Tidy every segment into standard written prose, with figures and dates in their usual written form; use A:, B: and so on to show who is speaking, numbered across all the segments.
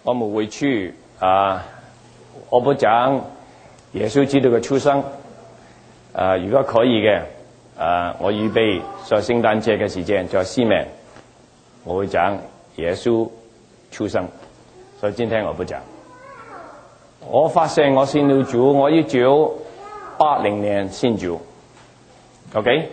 A: 我们会去我不讲耶稣基督嘅出生。如果可以嘅，我預備在聖誕節嘅時間，在西面我會講耶穌出生，所以今天我不講。我發現我信了主，我1980年信主 ，OK，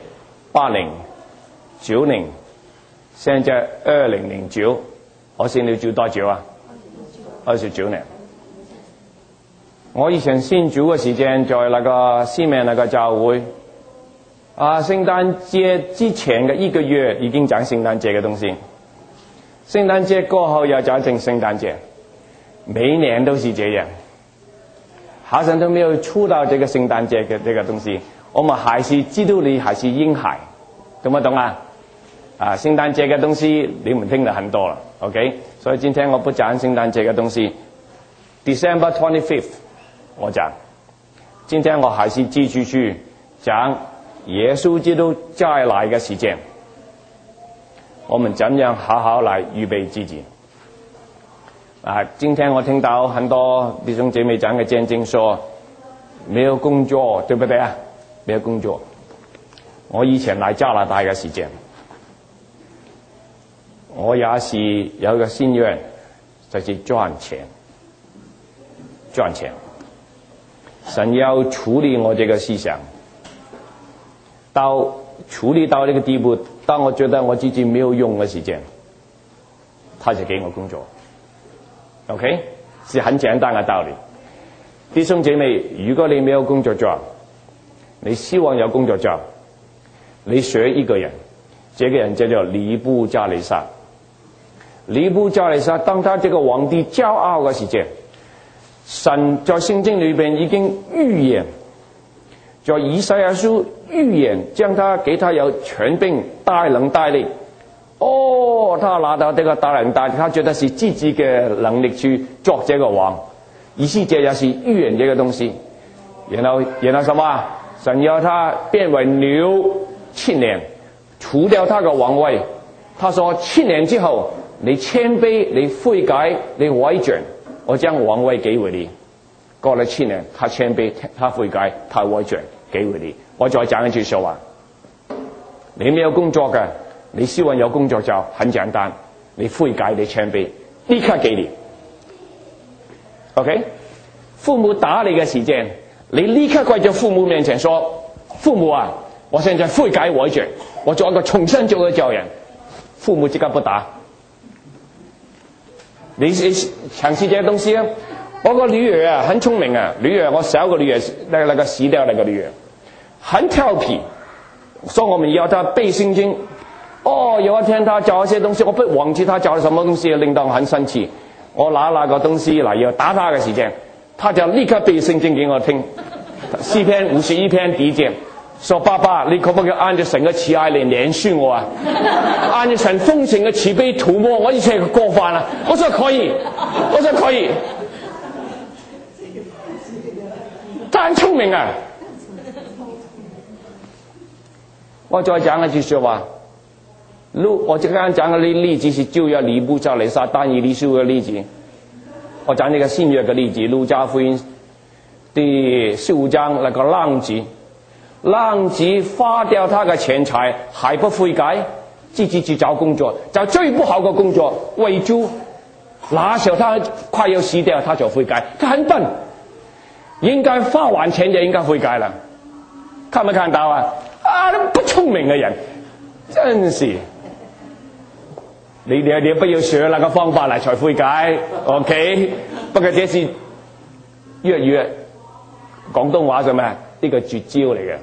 A: 80、90，現在2009，我信了主多久啊？29年。我以前信主嘅時間，在那個西面那個教會，聖誕節之前嘅1個月已經講聖誕節嘅東西，聖誕節過後又講成聖誕節，每年都是這樣，好像都沒有出到這個聖誕節嘅這個東西。我們還是基督裏還是嬰孩，懂不懂啊？聖誕節嘅東西你們聽得很多了 ，OK？ 所以今天我不講聖誕節嘅東西。December 25th。我講，今天我還是繼續去講耶穌基督再來嘅時間，我們怎樣好好來預備自己。今天我聽到很多弟兄姐妹講嘅見證說，沒有工作，對不對啊？沒有工作。我以前來加拿大嘅時間，我也是有一個心願，就是賺錢。神要處理我這個思想，處理到這個地步，當我覺得我自己沒有用的時間，他就給我工作。OK， 是很簡單的道理。弟兄姐妹，如果你沒有工作做，你希望有工作做，你學一個人，這個人叫做尼布加利撒。尼布加利撒，當他這個皇帝驕傲的時間，神在聖經裏邊已經預言，在以賽亞書預言，將他給他有權柄、大能大力。他拿到這個大能大力，他覺得是自己的能力去做這個王。意思這也是預言這個東西。然後什麼？神要他變為牛7年，除掉他的王位。他說7年之後，你謙卑，你悔改，你委轉。我將王位給回你，過了7年，他謙卑，他悔改，他委轉，給回你。我再講一句說話，你沒有工作嘅，你希望有工作就很簡單，你悔改，你謙卑，立刻給你。OK， 父母打你嘅時間，你立刻跪在父母面前說：父母啊，我現在悔改委轉，我做一個重新做嘅教人。父母即刻不打。你嘗試這些東西啊！我個女兒啊，很聰明啊，我小個女兒那個死掉那個女兒，很調皮，所以我們要她背聖經。有一天她教一些東西，我不忘記她教了什麼東西，令到我很生氣。我拿那個東西來要打她嘅時間，她就立刻背聖經給我聽。詩篇51篇第1節，說：爸爸，你可不可以按照神嘅慈愛嚟憐恤我啊？按照神豐盛嘅慈悲塗抹我一切嘅過犯啊！我說可以，他很聰明啊！我再講一句說話，我這剛講嘅例子是舊約尼布甲尼撒但以理書嘅例子，我講呢個新約嘅例子，路加福音第15章那個浪子花掉他的錢財還不悔改，自己去找工作，找最不好的工作，餵豬。那時候他快要死掉，他就悔改。他很笨，應該花完錢就應該悔改了。看沒看到啊？不聰明的人，真是。你不要學那個方法來才悔改 ，OK？ 不過這是粵語廣東話什麼？呢個絕招嚟嘅。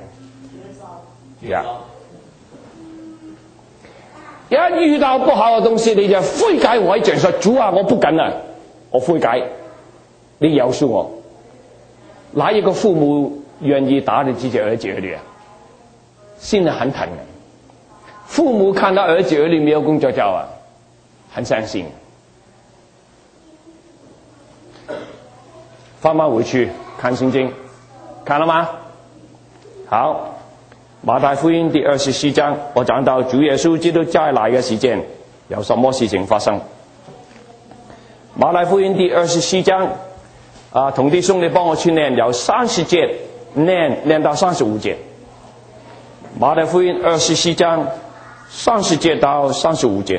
A: 一遇到不好的東西，你就悔改委轉，說主啊，我不敢了，我悔改，你饒恕我。哪一個父母願意打你自己兒子兒女啊？心裡很疼的。父母看到兒子兒女沒有工作做啊，很傷心。翻回去看聖經，看了嗎？好。馬太福音第24章，我講到主耶穌基督再來嘅時間有什麼事情發生。馬马太福音第24章同弟兄你帮我去念，由30节念到35节。马太福音24章30节到35节。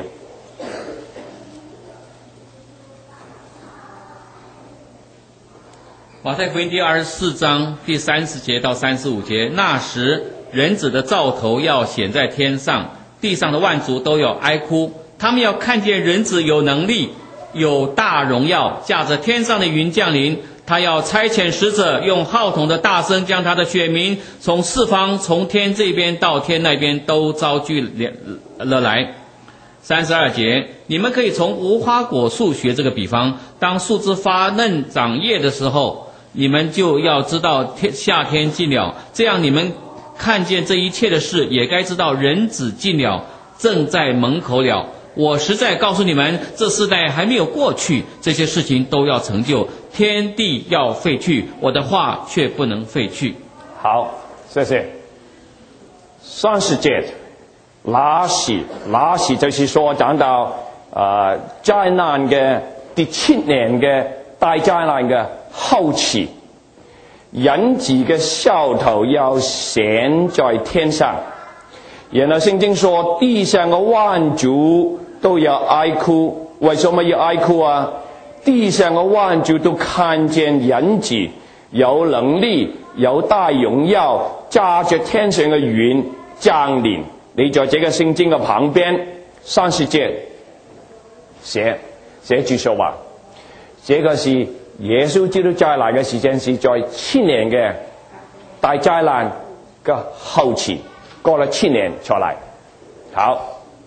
B: 马太福音第24章第30节到35节，那时人子的兆头要显在天上，地上的万族都要哀哭，他们要看见人子有能力，有大荣耀，驾着天上的云降临。他要差遣使者，用号筒的大声，将他的选民从四方，从天这边到天那边都招聚了来。32节，你们可以从无花果树学这个比方，当树枝发嫩长叶的时候，你们就要知道夏天近了，这样你们看见这一切的事，也该知道人子近了，正在门口了。我实在告诉你们，这世代还没有过去，这些事情都要成就，天地要废去，我的话却不能废去。
A: 好，谢谢。30节，拉西就是说讲到灾难嘅第7年嘅大灾難嘅後期，人子嘅兆頭要顯在天上。然後聖經說地上嘅萬族都要哀哭，為什麼要哀哭啊？地上嘅萬族都看見人子有能力，有大榮耀，駕着天上嘅雲降臨。你在這個聖經嘅旁邊30節寫住說話，這個是耶穌基督再來嘅時間，是在7年嘅大災難嘅後期，過了7年才來。好，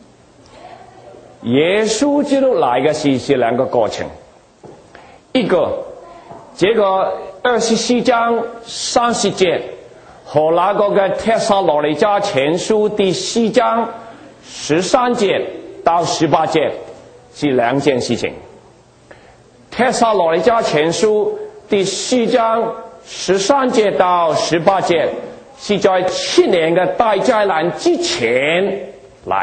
A: 耶穌基督來嘅是兩個過程，一個這個24章30節和那個嘅帖撒羅尼迦前書第4章13節到18節是兩件事情。帖撒羅尼迦前書第4章13節到18節是在7年嘅大災難之前來，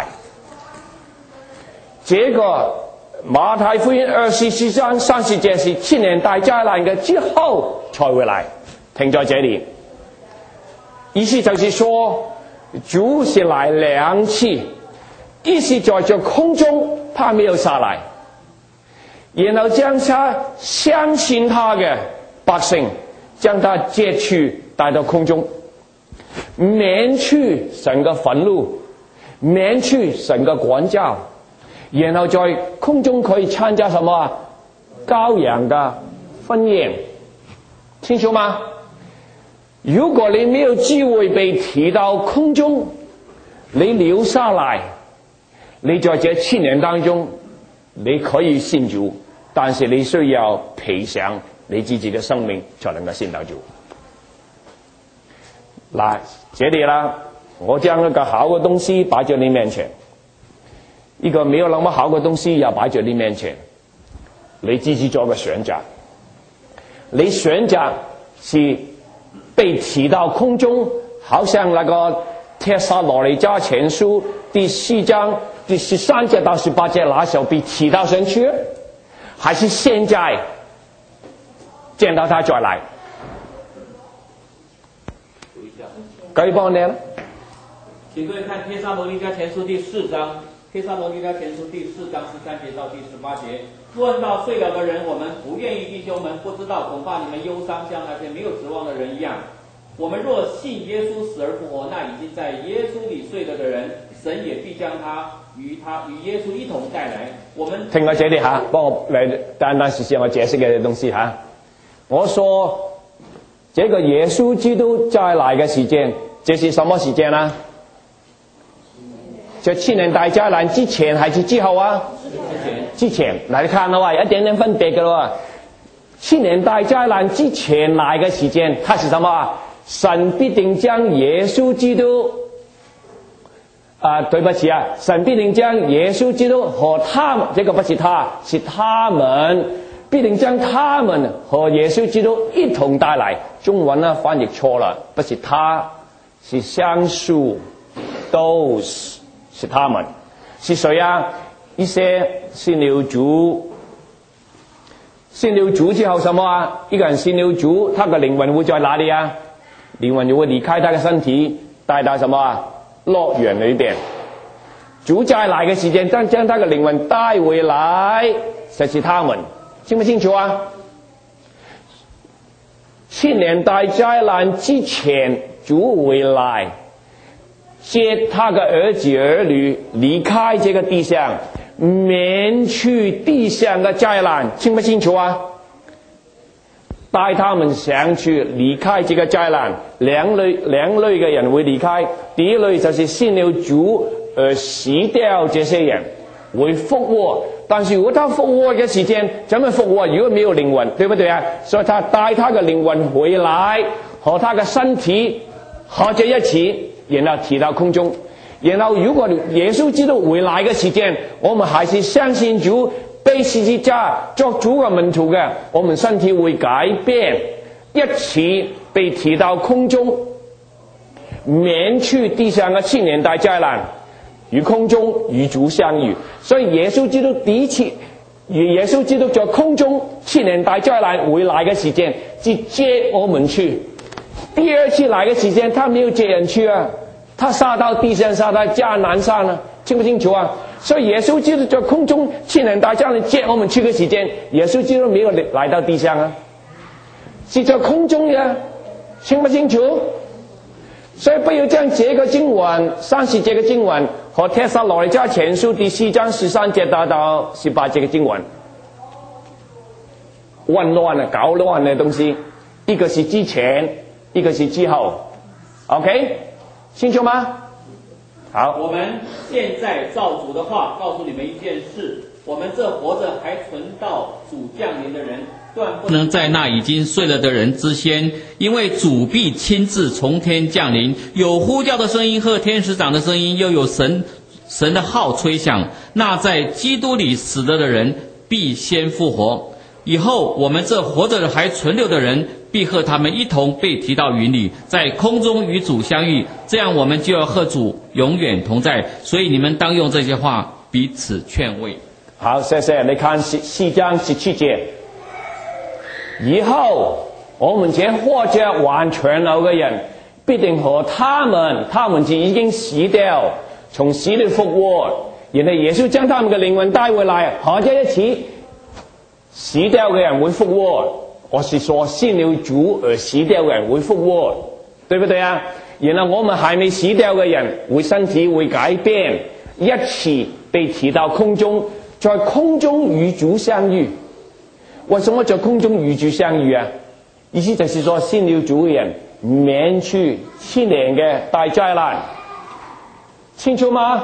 A: 這個馬太福音24章30節是7年大災難嘅之後才會來，停在這裏。意思就是說，主是來2次，一是在這空中他沒有下來，然後將他相信他嘅百姓將他接去帶到空中，免去神嘅憤怒，免去神嘅管教，然後在空中可以參加什麼羔羊嘅婚宴，清楚嗎？如果你沒有機會被提到空中，你留下來，你在這7年當中你可以信主，但是你需要賠償你自己的生命才能夠信到主。嗱，這裡啦，我將一個好嘅東西擺在你面前，一個沒有那麼好嘅東西也擺在你面前，你自己做個選擇。你選擇是被提到空中，好像那個帖撒羅尼迦前書第4章第13節到18節那時候被提到上去，還是現在見到他再來？可以幫我念？
B: 請各位看帖撒羅尼迦前書第4章，帖撒羅尼迦前書第4章13節到第18節。論到睡了的人，我們不願意弟兄們不知道，恐怕你們憂傷，像那些沒有指望的人一樣。我們若信耶穌死而復活，那已經在耶穌裏睡了的人，神也必將他與耶穌一同帶來。我們
A: 聽我這裡嚇，幫我嚟單單試我解釋嘅東西嚇。我說這個耶穌基督再來嘅時間，這是什麼時間啊？這7年大災難之前還是之後啊？之前。嗱，你看啦，有一點點分別嘅咯。7年大災難之前來嘅時間，它是什麼？神必定將耶穌基督對不起啊，神必定將耶穌基督和他們，這個不是他，是他們必定將他們和耶穌基督一同帶來。中文呢翻譯錯了，不是他，是相數，都是他們。是誰啊？一些信了主信了主之后什么啊？一个人信了主，他的灵魂会在哪里啊？灵魂就会离开他的身体，带到什么啊？乐园里边。主再来的时间，将他的灵魂带回来，就是他们，清不清楚啊？7年大灾难之前，主回来接他的儿子儿女离开这个地上，免去地上的灾难，清不清楚啊？带他们上去离开这个灾难，两类的人会离开。第一类就是信了主而死掉这些人会复活，但是如果他复活的时间怎么复活？如果没有灵魂，对不对啊？所以他带他的灵魂回来，和他的身体合在一起，然后提到空中。然后如果耶稣基督回来的时间，我们还是相信主被十字架作主的门徒的，我们身体会改变，一起被提到空中，免去地上的7年大灾难，与空中与主相遇。所以耶稣基督第一次，耶稣基督在空中7年大灾难回来的时间，是接我们去。第二次来的时间，他没有接人去啊，他下到地上，下到迦南山啊，清不清楚啊？所以耶稣基督在空中7年大灾难接我们去的时间，耶稣基督没有来到地上啊，是在空中呀，清不清楚？所以不要将这个经文30节的经文和帖撒罗尼迦前书第4章13节到18节的经文混乱啊，搞乱的东西，一个是之前，一个是之后 ，OK， 清楚吗？好，
B: 我们现在照主的话告诉你们一件事：我们这活着还存到主降临的人，断不能在那已经睡了的人之先，因为主必亲自从天降临，有呼叫的声音和天使长的声音，又有神的号吹响。那在基督里死了的人必先复活。以后我们这活着的还存留的人，必和他们一同被提到云里，在空中与主相遇，这样我们就要和主永远同在。所以你们当用这些话彼此劝慰。
A: 好，谢谢。你看4章17节，以后我们这活着完全了的人，必定和他们就已经死掉，从死里复活，然后耶稣将他们的灵魂带回来，合在一起。死掉的人会复活，我是说信了主而死掉的人会复活，对不对啊？然后我们还没死掉的人会身体会改变，一起被提到空中，在空中与主相遇。为什么在空中与主相遇啊？意思就是说信了主的人免去7年的大灾难，清楚吗？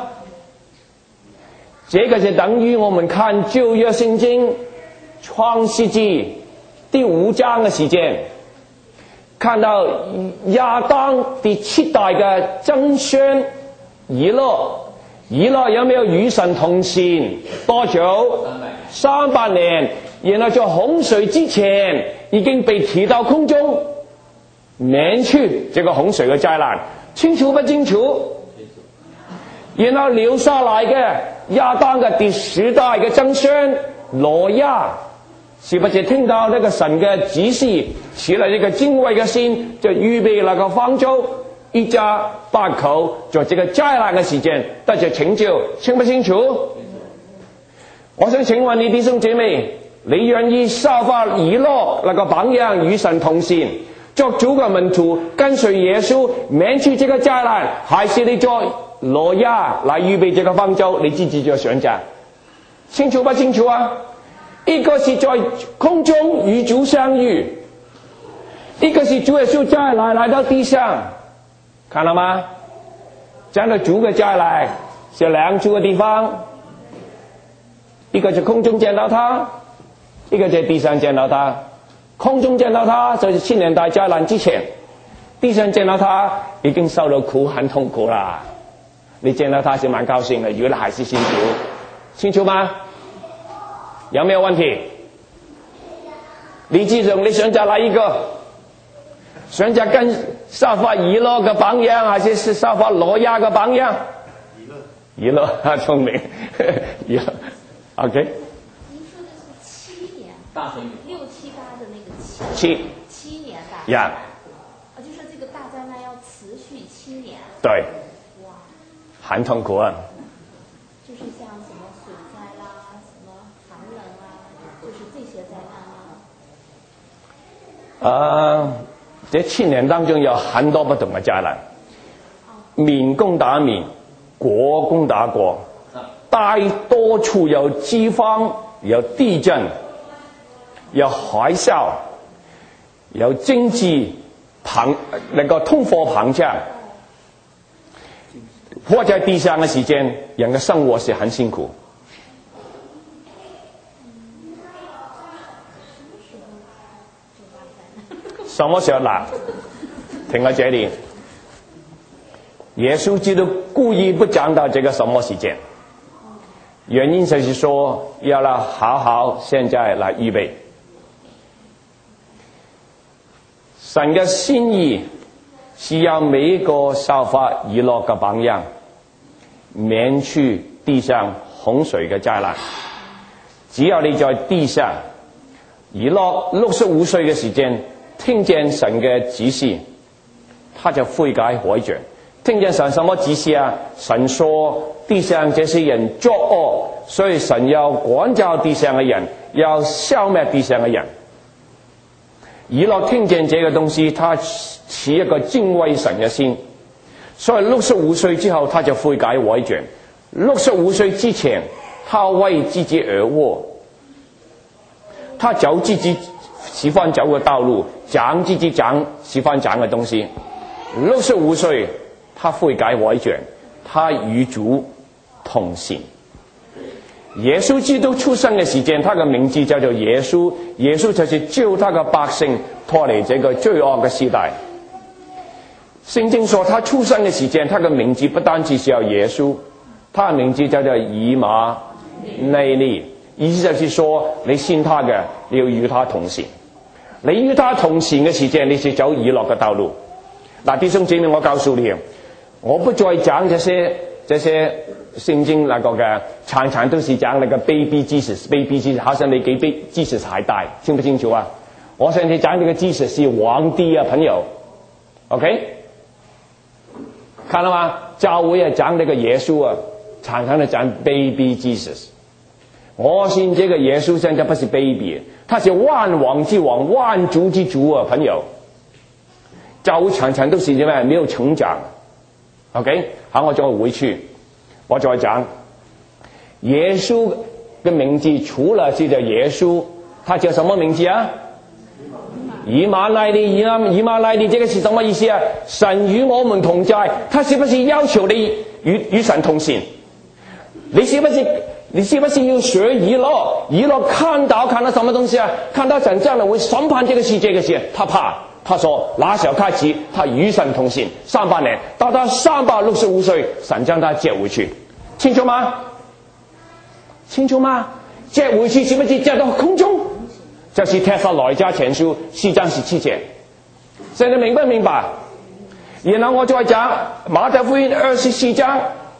A: 这个就等于我们看旧约圣经创世纪第5章的时间，看到亚当第7代的曾孙以诺有没有与神同行？多久？300年。然后在洪水之前已经被提到空中，免去这个洪水的灾难，清楚不清楚？然后留下来的亚当的第10代的曾孙挪亚，是不是听到那个神的指示，起了一个敬畏的心，就预备那个方舟，一家8口在这个灾难的时间得着拯救，清不清楚？我想请问你弟兄姐妹，你愿意效法以诺那个榜样，与神同行，作主的门徒，跟随耶稣，免去这个灾难，还是你做挪亚来预备这个方舟？你自己做选择，清楚不清楚啊？一个是在空中与主相遇，一个是主耶稣再来到地上，看到吗？讲到主的再来是2处的地方，一个是空中见到他，一个在地上见到他。空中见到他就是7年大灾难之前，地上见到他已经受到苦，很痛苦啦。你见到他是蛮高兴的，如果你还是信主，清楚吗？有没有问题？你自己你选择哪一个？选择跟效法以诺的榜样，还是效法挪亚的榜样？以诺，聪明。以诺 ，OK。
C: 您说的是7年。
B: 大水雨
C: 6、7、8的那个7年大
A: 呀，
C: 就说这个大灾难要持续7年。
A: 对，
C: 哇，
A: 很痛苦啊。
C: 就是像什么水灾啦，什么寒冷啊，就是这些灾难吗？
A: 这7年当中有很多不同的灾难，民攻打民，国攻打国，大多处有饥荒，有地震，有海啸，有经济那个通货膨胀。活在地上的时间，人的生活是很辛苦。什么时候来？停在这里。耶稣基督故意不讲到这个什么时间，原因就是说要来好好现在来预备。神的心意是要每一个效法以诺的榜样，免去地上洪水的灾难。只要你在地上，以诺65岁的时间听见神的指示，他就悔改回转。听见神什么指示啊？神说地上这些人作恶，所以神要管教地上的人，要消灭地上的人。以诺听见这个东西，他起一个敬畏神的心，所以65岁之后他就悔改回转。65岁之前，他为自己而活，他走自己喜欢走的道路，讲自己讲喜欢讲的东西。65岁，他悔改回转，他与主同行。耶稣基督出生的时间，他的名字叫做耶稣，耶稣就是救他的百姓脱离这个罪恶的时代。圣经说他出生的时间，他的名字不单只是叫耶稣，他的名字叫做以马内利，意思就是说你信他的，你要与他同行。你与他同行的时间，你是走以诺的道路。弟兄姐妹，我告诉你，我不再讲这些圣经那个嘅，常常都是讲那个 baby Jesus， 好像你比 baby Jesus 还大，清不清楚啊？我现在讲这个 Jesus 是皇帝啊，朋友 ，OK？ 看到吗？教会啊讲这个耶稣啊，常常的讲 baby Jesus。我信这个耶稣现在不是 baby， 他是万王之王，万主之主啊，朋友。教会常常都是什么？没有成长。OK， 好，我再回去，我再讲耶稣的名字，除了是叫耶稣，他叫什么名字啊？以马内利，以马内利这个是什么意思啊？神与我们同在，他是不是要求你与神同行？你是不是要学以诺？以诺看到什么东西啊？看到神将来会审判这个世界的事，他怕。他说那时候开始他与神同行300年，到他365岁，神将他接回去，清楚吗？清楚吗？接回去是不是接到空中？就是帖撒罗尼迦前书4章17节，现在明不明白？然后我再讲马太福音24章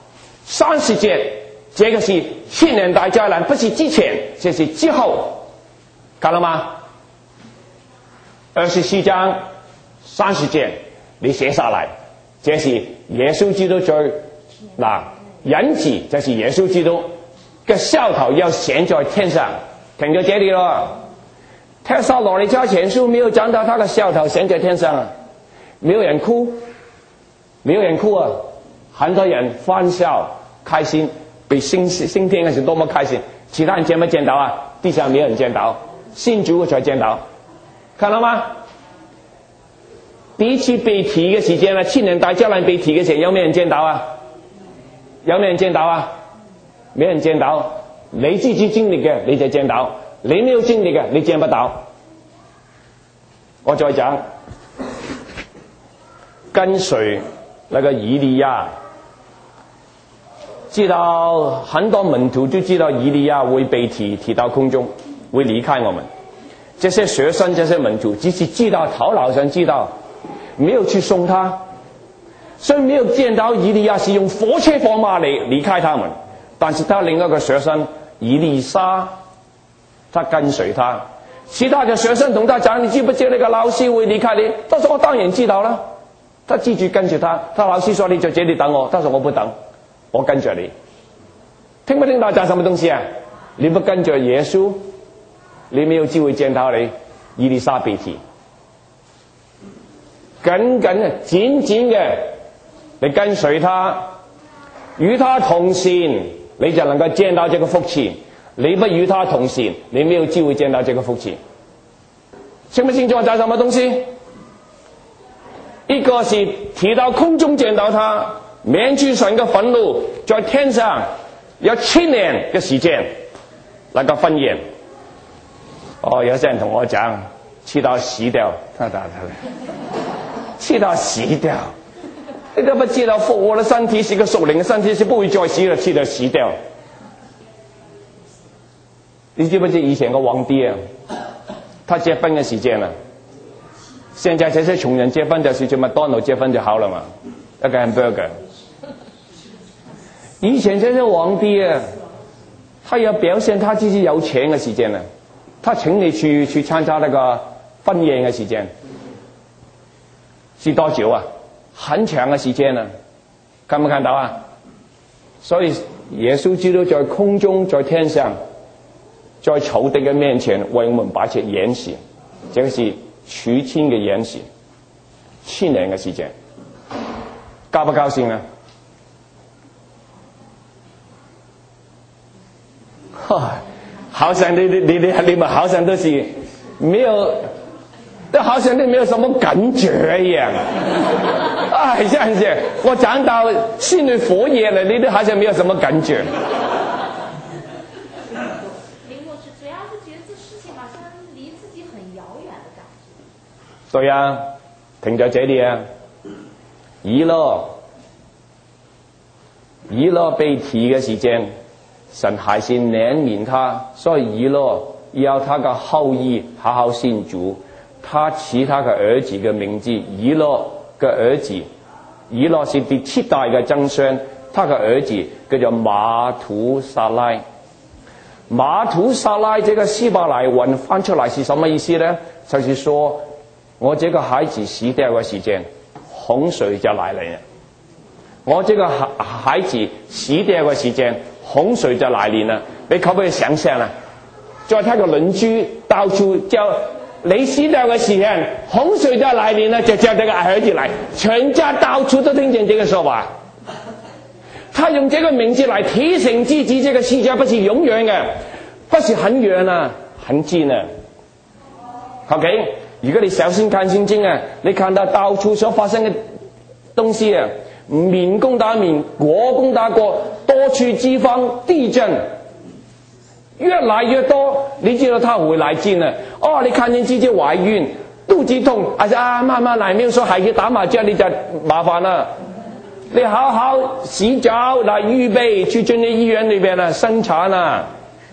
A: 30节，这个是7年大灾难，不是之前，这是之后，看了吗？24章30节，你写下来，这是耶稣基督在人子，这是耶稣基督嘅笑头要显在天上，停在这里咯。帖撒罗尼迦前书没有讲到他的笑头显在天上啊，没有人哭，没有人哭啊，很多人欢笑开心，比升天的时多么开心。其他人见没见到啊？地上没有人见到，信主才见到。看到吗？第一次被提嘅时间啊，7年大灾难被提嘅时候，有没有人见到啊？有没有人见到啊？没人见到。你自己经历嘅你就见到，你没有经历嘅你见不到。我再讲，跟随那个以利亚，知道很多门徒都知道以利亚会被提到空中，会离开我们。这些学生这些门徒只是知道，头脑上知道，没有去送他，所以没有见到以利亚是用火车火马嚟离开他们。但是他另一个学生以利沙，他跟随他， 其他的学生同他讲，你记不记得那个老师会离开你？他说我当然知道了。他继续跟着他，他老师说你在这里等我，他说我不等，我跟着你。听不听到讲什么东西啊？你不跟着耶稣，你没有机会见到你伊丽莎白提。紧紧的，你跟随他，与他同行，你就能够见到这个福气。你不与他同行，你没有机会见到这个福气。清不清楚讲什么东西？一个是提到空中见到他，免去神的愤怒，在天上有7年的时间那个婚宴。有些人同我讲，吃到死掉，吃到死掉。你都不知道复活的身体是个属灵的身体，是不会再死的，吃到死掉。你知不知以前个皇帝啊，他结婚的时间啊，现在这些穷人结婚就是去麦当劳结婚就好了嘛，一个 hamburger。以前这些皇帝啊，他要表现他自己有钱的时间呢，他请你去参加那个婚宴的时间，是多久啊？很长的时间呢，看不看到啊？所以耶稣基督在空中，在天上，在仇敌的面前为我们摆设筵席，这个是娶亲的筵席，7年的时间，高不高兴啊？好像你们好像都是没有，都好像都没有什么感觉一样。这样子，我讲到心里佛爷了，你都好像没有什么感觉。
C: 林牧师主要是觉得这事情好像离自己很遥远的感觉。
A: 对呀，停在这里啊。以诺被提的时间，神还是怜悯他，所以以诺要他的后裔好好信主。他起他的儿子的名字，以诺的儿子，以诺是第7代的曾孙，他的儿子叫做马土撒拉。马土撒拉这个希伯来文翻出来是什么意思呢？就是说我这个孩子死掉的时间，洪水就来了。我这个孩子死掉的时间，洪水就来临了。你可不可以想象啊？在他的邻居到处叫你死掉的时间，洪水就来临了，就叫这个儿子来，全家到处都听见这个说话。他用这个名字来提醒自己，这个世界不是永远的，不是很远啊，很近啊。OK， 如果你小心看圣经啊，你看到到处所发生的东西啊，民攻打民，国攻打国，多处饥荒、地震，越来越多。你知道他会来劲了。你看见自己怀孕、肚子痛，慢慢来，没有说孩子打麻将你就麻烦了。你好好洗澡来预备去进入医院里边生产啊！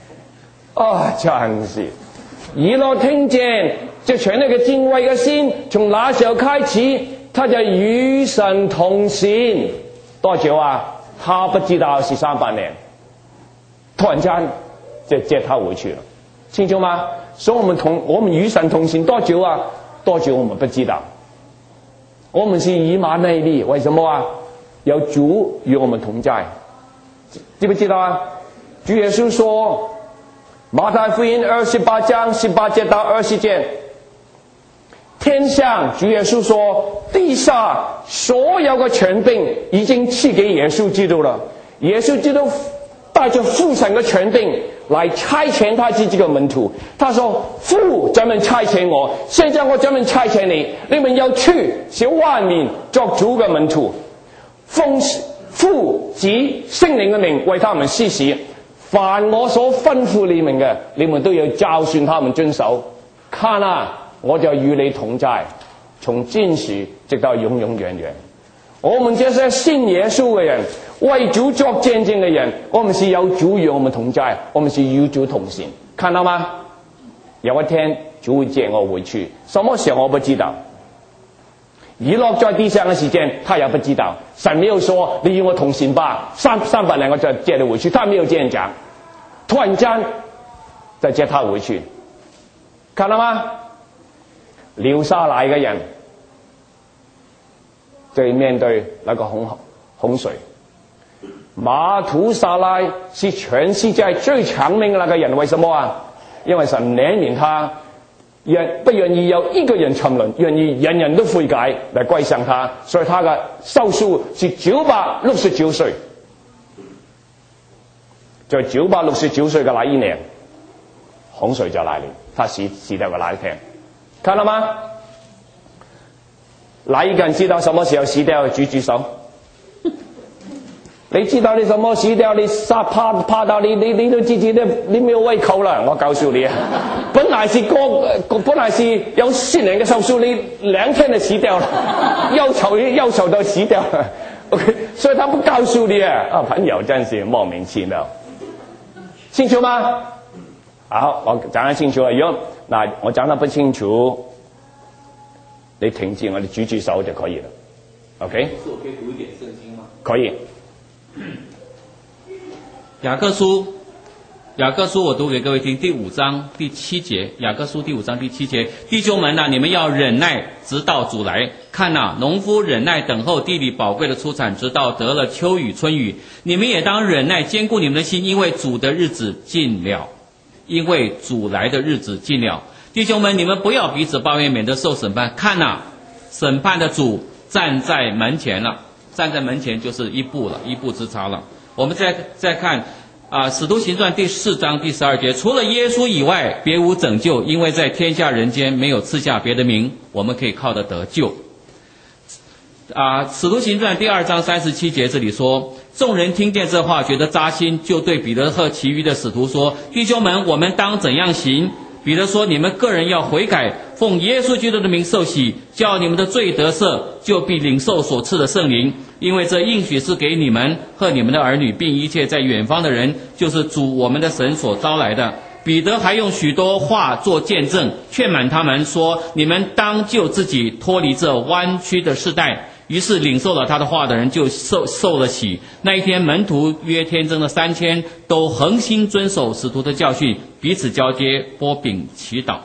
A: 真是，以诺听见就全那个敬畏的心，从那时候开始，他就与神同行。多久啊？他不知道是300年，突然间就接他回去了，清楚吗？所以我们与神同行多久啊？多久我们不知道。我们是以马内利，为什么啊？有主与我们同在，知不知道啊？主耶稣说，马太福音28章18节到20节，天上主耶稣说，地下所有的权柄已经赐给耶稣基督了。耶稣基督带着父神的权柄来差遣他自己的门徒。他说，父专门差遣我，现在我专门差遣你，你们要去使万民作主的门徒，奉父子圣灵的名为他们施洗，凡我所吩咐你们的，你们都要教训他们遵守。看啊，我就与你同在，从今时直到永永远远。我们这些信耶稣的人，为主作见证的人，我们是有主与我们同在，我们是与主同行。看到吗？有一天主会接我回去，什么时候我不知道。以诺在地上的时间他也不知道，神没有说你与我同行吧，300年我就接你回去，他没有这样讲，突然间再接他回去。 看到吗？留下来的人对面对那个洪水。马土撒拉是全世界最长命的那个人，为什么啊？因为神怜悯他，不愿意有一个人沉沦，愿意人人都悔改来归向他，所以他的寿数是969岁。在969岁的那一年，洪水就来了，他死掉的那一天，看到吗？哪一个人知道什么时候死掉？举举手。你知道你什么死掉？你怕到你都自己你没有胃口了。我告诉你啊，本来是有10年的寿数，你2天就死掉了，又丑到死掉了。OK， 所以他不告诉你啊，朋友真是莫名其妙，清楚吗？好，我讲得清楚了。如果我讲得不清楚，你停止，我哋举手就可以了。OK？
B: 是我可以读一点圣经吗？
A: 可以。
B: 雅各书我读给各位听，第5章第7节，雅各书第5章第7节，弟兄们啊，你们要忍耐，直到主来。看啊，农夫忍耐等候地里宝贵的出产，直到得了秋雨春雨。你们也当忍耐，坚固你们的心，因为主的日子近了，因为主来的日子近了。弟兄们，你们不要彼此抱怨，免得受审判。看啊，审判的主站在门前了，站在门前就是一步之差了。我们再看使徒行传第4章第12节，除了耶稣以外，别无拯救，因为在天下人间没有赐下别的名，我们可以靠得救。使徒行传第2章37节这里说，众人听见这话，觉得扎心，就对彼得和其余的使徒说，弟兄们，我们当怎样行？彼得说，你们个人要悔改，奉耶稣基督的名受洗，叫你们的罪得赦，就必领受所赐的圣灵，因为这应许是给你们和你们的儿女，并一切在远方的人，就是主我们的神所招来的。彼得还用许多话做见证，劝勉他们说，你们当救自己脱离这弯曲的世代。于是领受了他的话的人就受了洗。那一天，门徒约天增的3000，都恒心遵守使徒的教训，彼此交接，拨饼祈祷。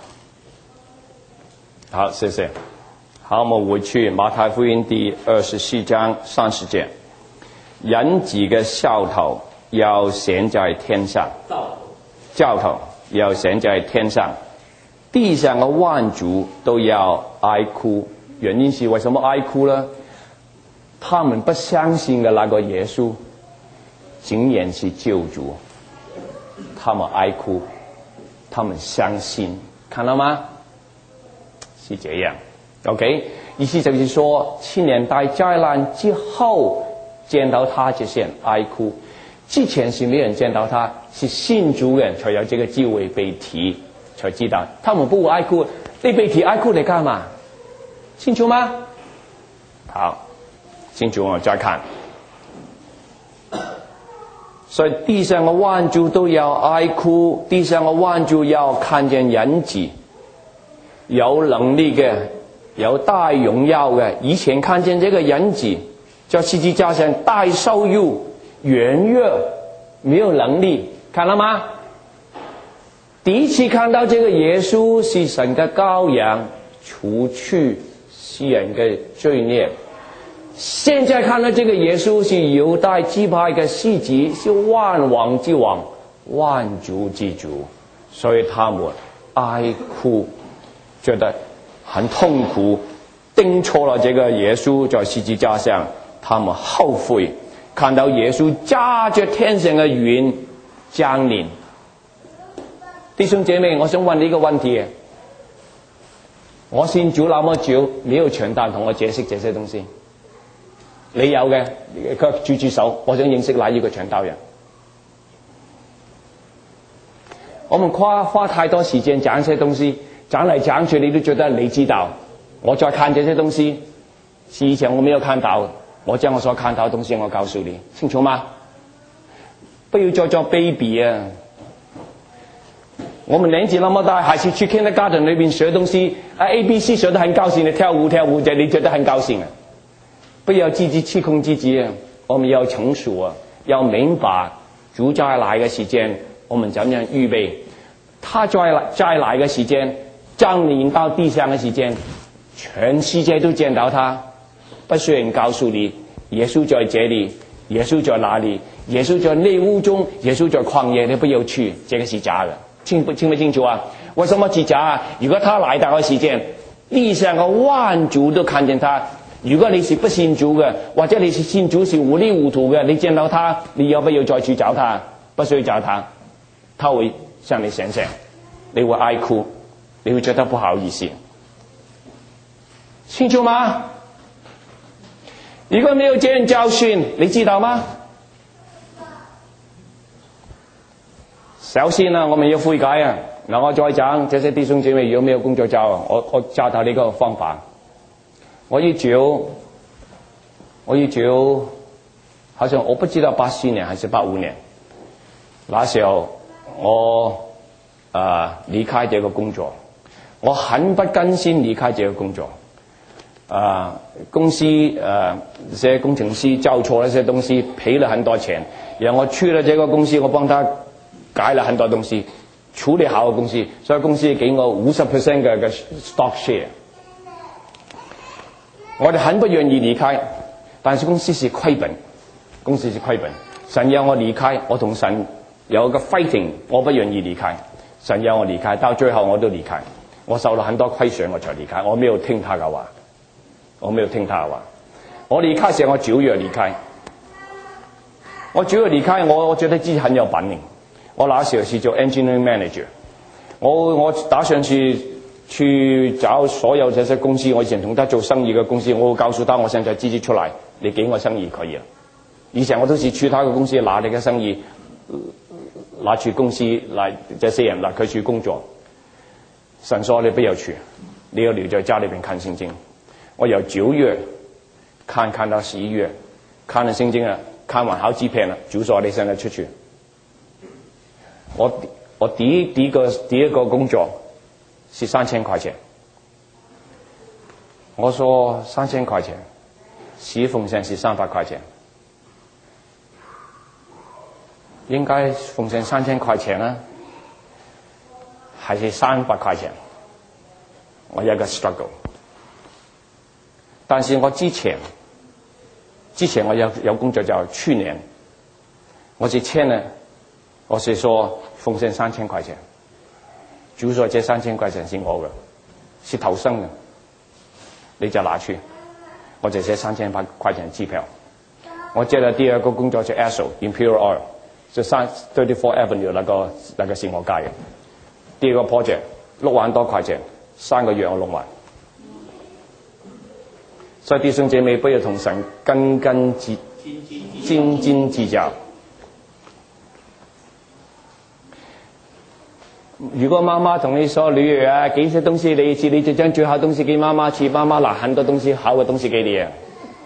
A: 好，谢谢。好，我们回去马太福音第24章30节，人子嘅兆頭要顯在天上，兆頭要顯在天上，地上嘅萬族都要哀哭。原因是為什麼哀哭呢？他們不相信的那個耶穌竟然是救主，他們哀哭，他們相信，看到嗎？是這樣 OK， 意思就是說7年大災難之後見到他這些人哀哭，之前是沒人見到他，是信主人才有這個機會被提，才知道他們不會哀哭。你被提哀哭你幹嘛？清楚嗎？好，清楚，我再看。所以地上嘅萬族都要哀哭，地上嘅萬族要看見人子，有能力嘅，有大榮耀嘅。以前看見這個人子在十字架上大受辱、軟弱，沒有能力，看到嗎？第一次看到這個耶穌是神嘅羔羊，除去世人嘅罪孽。現在看到這個耶穌是猶大支派嘅獅子，是萬王之王，萬主之主，所以他們哀哭，覺得很痛苦，釘錯了這個耶穌在十字架上，他們後悔，看到耶穌揸着天上嘅雲降臨。弟兄姐妹，我想問你一個問題，我信主那麼久，沒有傳道同我解釋這些東西。你有嘅，佢舉舉手，我想認識哪一個傳道人。我們花太多時間講這些東西，講來講去你都覺得你知道。我再看這些東西，是以前我沒有看到，我將我所看到的東西我告訴你，清楚嗎？不要再做 baby 啊！我們年紀那麼大，還是去 kindergarten 裏面學東西，ABC 學得很高興，你跳舞就你覺得很高興啊！不要自己欺控自己，我們要成熟啊，要明白主再來嘅時間，我們怎樣預備。他再來嘅時間， 降临到地上的时间，全世界都见到他，不需要人告诉你，耶稣在这里，耶稣在哪里，耶稣在内屋中，耶稣在旷野，你不要去，这个是假的，清不清楚啊？为什么是假啊？如果他来到的时间，地上的万族都看见他。如果你是不信主的，或者你是信主是糊里糊涂的，你见到他，你要不要再去找他？不需要找他，他会向你显现，你会哀哭，你会觉得不好意思，清楚吗？如果没有这样教训，你知道吗？首先呢，我们要悔改啊！嗱，我再讲，这些弟兄姊妹有没有工作教？我教他呢个方法。我一九，好像我不知道84年还是85年，那时候我离开这个工作，我很不甘心离开这个工作。公司这些工程师交错了一些东西，赔了很多钱，然后我去了这个公司，我帮他改了很多东西，处理好的公司，所以公司给我50% 嘅 stock share。我哋很不愿意离开，但是公司是亏本，神要我离开，我同神有一个 fighting， 我不愿意离开，神要我离开，到最后我都离开，我受了很多亏损，我才离开，我没有听他嘅话，我离开时我9月离开，我觉得自己很有本领，我那时候是做 engineering manager， 我打算去找所有这些公司，我以前同他做生意嘅公司，我告诉他我现在自己出来，你给我生意可以了。以前我都是去他嘅公司拿你嘅生意，拿去公司来这些人拿佢去工作。神说你不要去，你要留在家里边看圣经。我由9月看到11月，看了圣经了，看完好几篇了，主说你现在出去。我第一个工作是3000块钱，我说3000块钱，洗奉献是300块钱，应该奉献3000块钱呢，还是300块钱？我有一个 struggle。但是我之前我有工作，就去年我是签了，我是说奉献3000块钱。主说这3000块钱是我的，是投生的，你就拿去。我就写3000块钱机票。我接了第二个工作是 Esso Imperial Oil， 就34 Avenue 那个是我盖的。第二个 project 6万多块钱，3个月我弄完。所以弟兄姐妹不要同神斤斤计较。如果妈妈同你说女儿啊，给些东西你吃，你就将最好东西给妈妈吃，妈妈拿很多东西好的东西给你啊。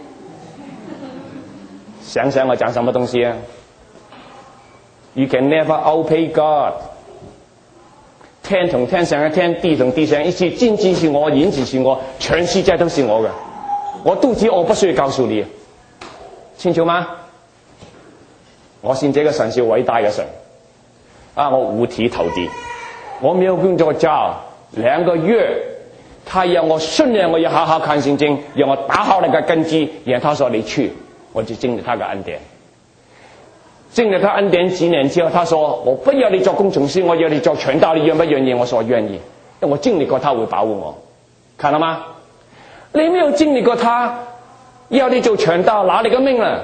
A: 想想我讲什么东西啊 ？You can never outpay God。天同天上的天，地同地上一起，金子是我，银子是我，全世界都是我的。我肚子我不需要告诉你，清楚吗？我信这个神是伟大的神啊！我五体投地，我没有工作找2个月，他要我训练，我要好好看圣经，让我打好那个根基。然后他说你去，我就经历他的恩典。经历他恩典几年之后，他说我不要你做工程师，我要你做传道，你愿不愿意？我说愿意，因为我经历过他会保护我，看到吗？你没有经历过他要你做传道，拿你个命了，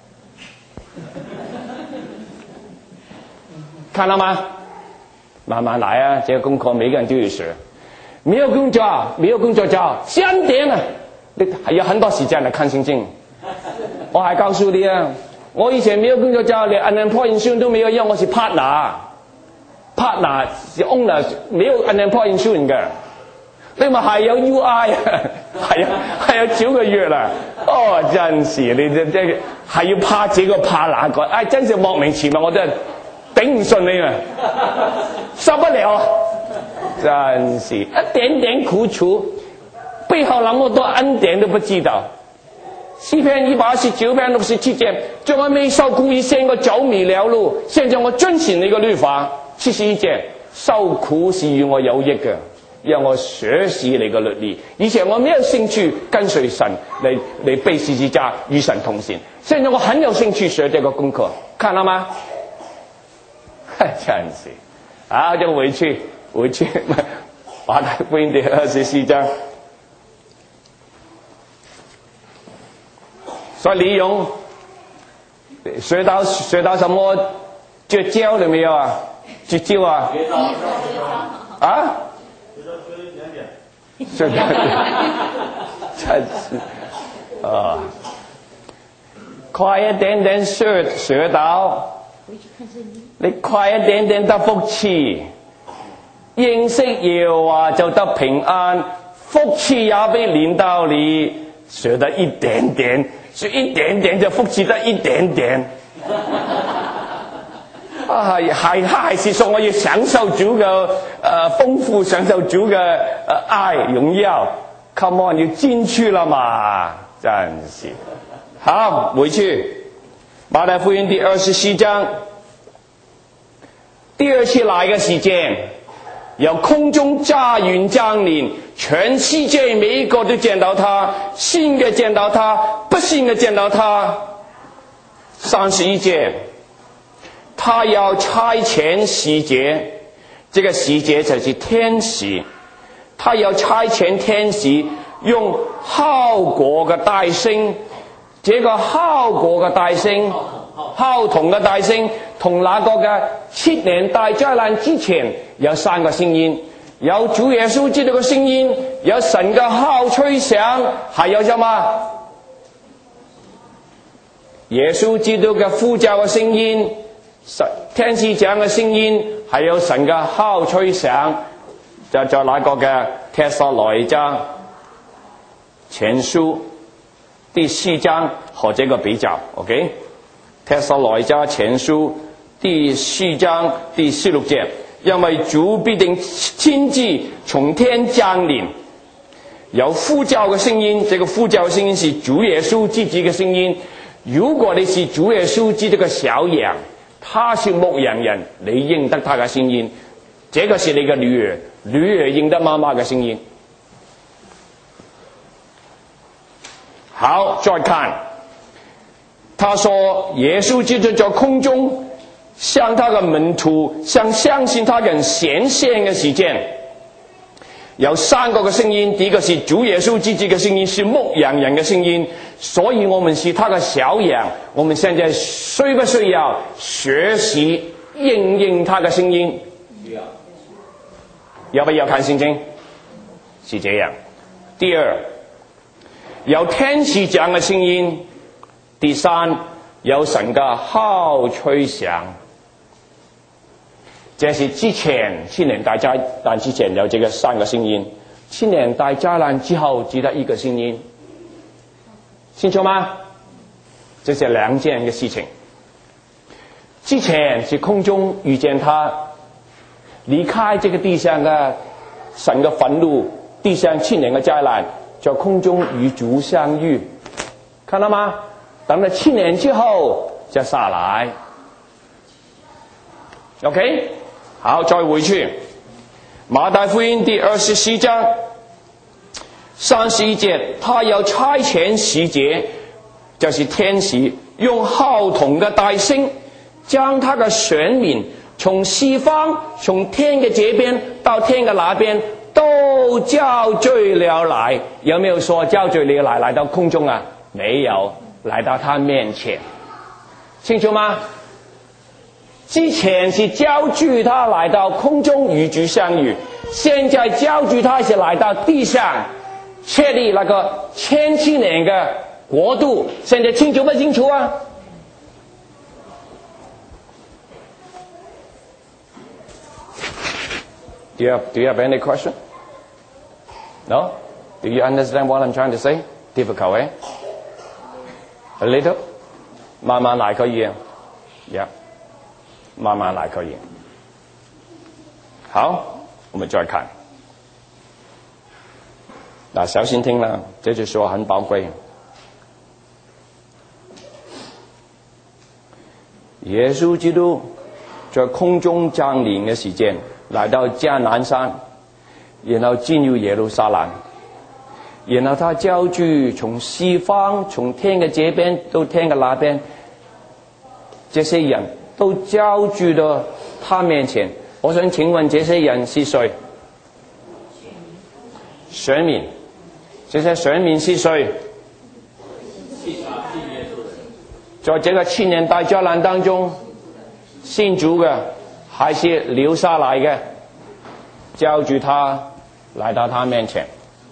A: 看到吗？慢慢来啊，这个功课每个人都要学。没有工作叫相点啊，你还有很多时间来看圣经。我还告诉你啊，我以前没有工作叫连 unemployment insurance 都没有用，我是 partner 是 owner， 没有 unemployment insurance 嘅。你咪还有 UI 啊，还有9个月啦。哦，真是你这还要怕这个怕那个，哎，真是莫名其妙，我真係頂唔順你啊，受不了，真是一點點苦楚，背後那麼多恩典都不知道。詩篇119篇67節，在我未受苦以前，我走迷了路，現在我遵循你個律法。71節，受苦是與我有益嘅。 让我学习那个律例。以前我没有兴趣跟随神来背十字架与神同行，现在我很有兴趣学这个功课，看了吗？真是，好，就回去，马太福音第24章。所以你用学到什么绝招了没有啊？绝招啊？啊？学到真是啊！快一点点学到，你快一点点得福氣，認識耶和華就得平安，福氣也被臨到你，學得一點點，學一點點就福氣得一點點。還是說我要享受主嘅豐富，享受主嘅愛榮耀 ，Come on， 要進去了嘛，真是。好，回去馬太福音第24章，第二次來嘅時間，由空中駕雲降臨，全世界每一個都見到他，信嘅見到他，不信嘅見到他。31節。他要差遣使者，這個使者就是天使，他要差遣天使用號角嘅大聲，這個號角嘅大聲，號筒嘅大聲，同那個嘅7年大災難之前有3個聲音，有主耶穌基督嘅聲音，有神嘅號吹響，還有什麼？耶穌基督嘅呼叫嘅聲音。天使長嘅聲音，還有神嘅號吹響，就在那個嘅帖撒羅尼迦前書第4章和這個比較 ，OK？ 帖撒羅尼迦前書第4章第16節，因為主必定親自從天降臨，有呼叫嘅聲音，這個呼叫嘅聲音是主耶穌自己嘅聲音。如果你是主耶穌基督嘅小羊，他是牧羊人，你認得他嘅聲音，這個是你嘅女兒認得媽媽嘅聲音。好，再看，他說耶穌基督在空中向他嘅門徒，向相信他人顯現嘅時間，有3個嘅聲音，第一個是主耶穌自己嘅聲音，是牧羊人嘅聲音，所以我們是他的小羊，我們現在需不需要學習應他的聲音？要不要看聖經？是這樣。第二，有天使講嘅聲音，第三，有神嘅號吹響。這是之前7年大災難之前有這個3個聲音，7年大災難之後只得1個聲音，清楚嗎？這是2件嘅事情。之前是空中遇見他，離開這個地上嘅神嘅憤怒，地上7年嘅災難，在空中與主相遇，看到嗎？等了7年之後就下來 ，OK？好，再回去馬太福音第24章31節，他要差遣使者，就是天使，用號筒嘅大聲，將他嘅選民從四方，從天嘅這邊到天嘅那邊，都招聚了來。有沒有說招聚了來到空中啊？沒有，來到他面前，清楚嗎？之前是招聚他來到空中與主相遇，現在招聚他是來到地上確立那個1700年的國度。現在清楚不清楚啊？ Do you have any question? No? Do you understand what I'm trying to say? Difficult, eh? A little? 慢慢來可以 Yeah. 慢慢來可以。好，我們再看。小心聽啦，這句說話很寶貴。耶穌基督在空中降臨嘅時間，來到迦南山， 然后进入耶路撒冷，然后他叫住从西方、从天的这边到天的那边，这些人都叫住到他面前。我想请问这些人是谁？选民。这些选民是谁？在这个7年大灾难当中，信主的还是留下来的，叫住他来到他面前，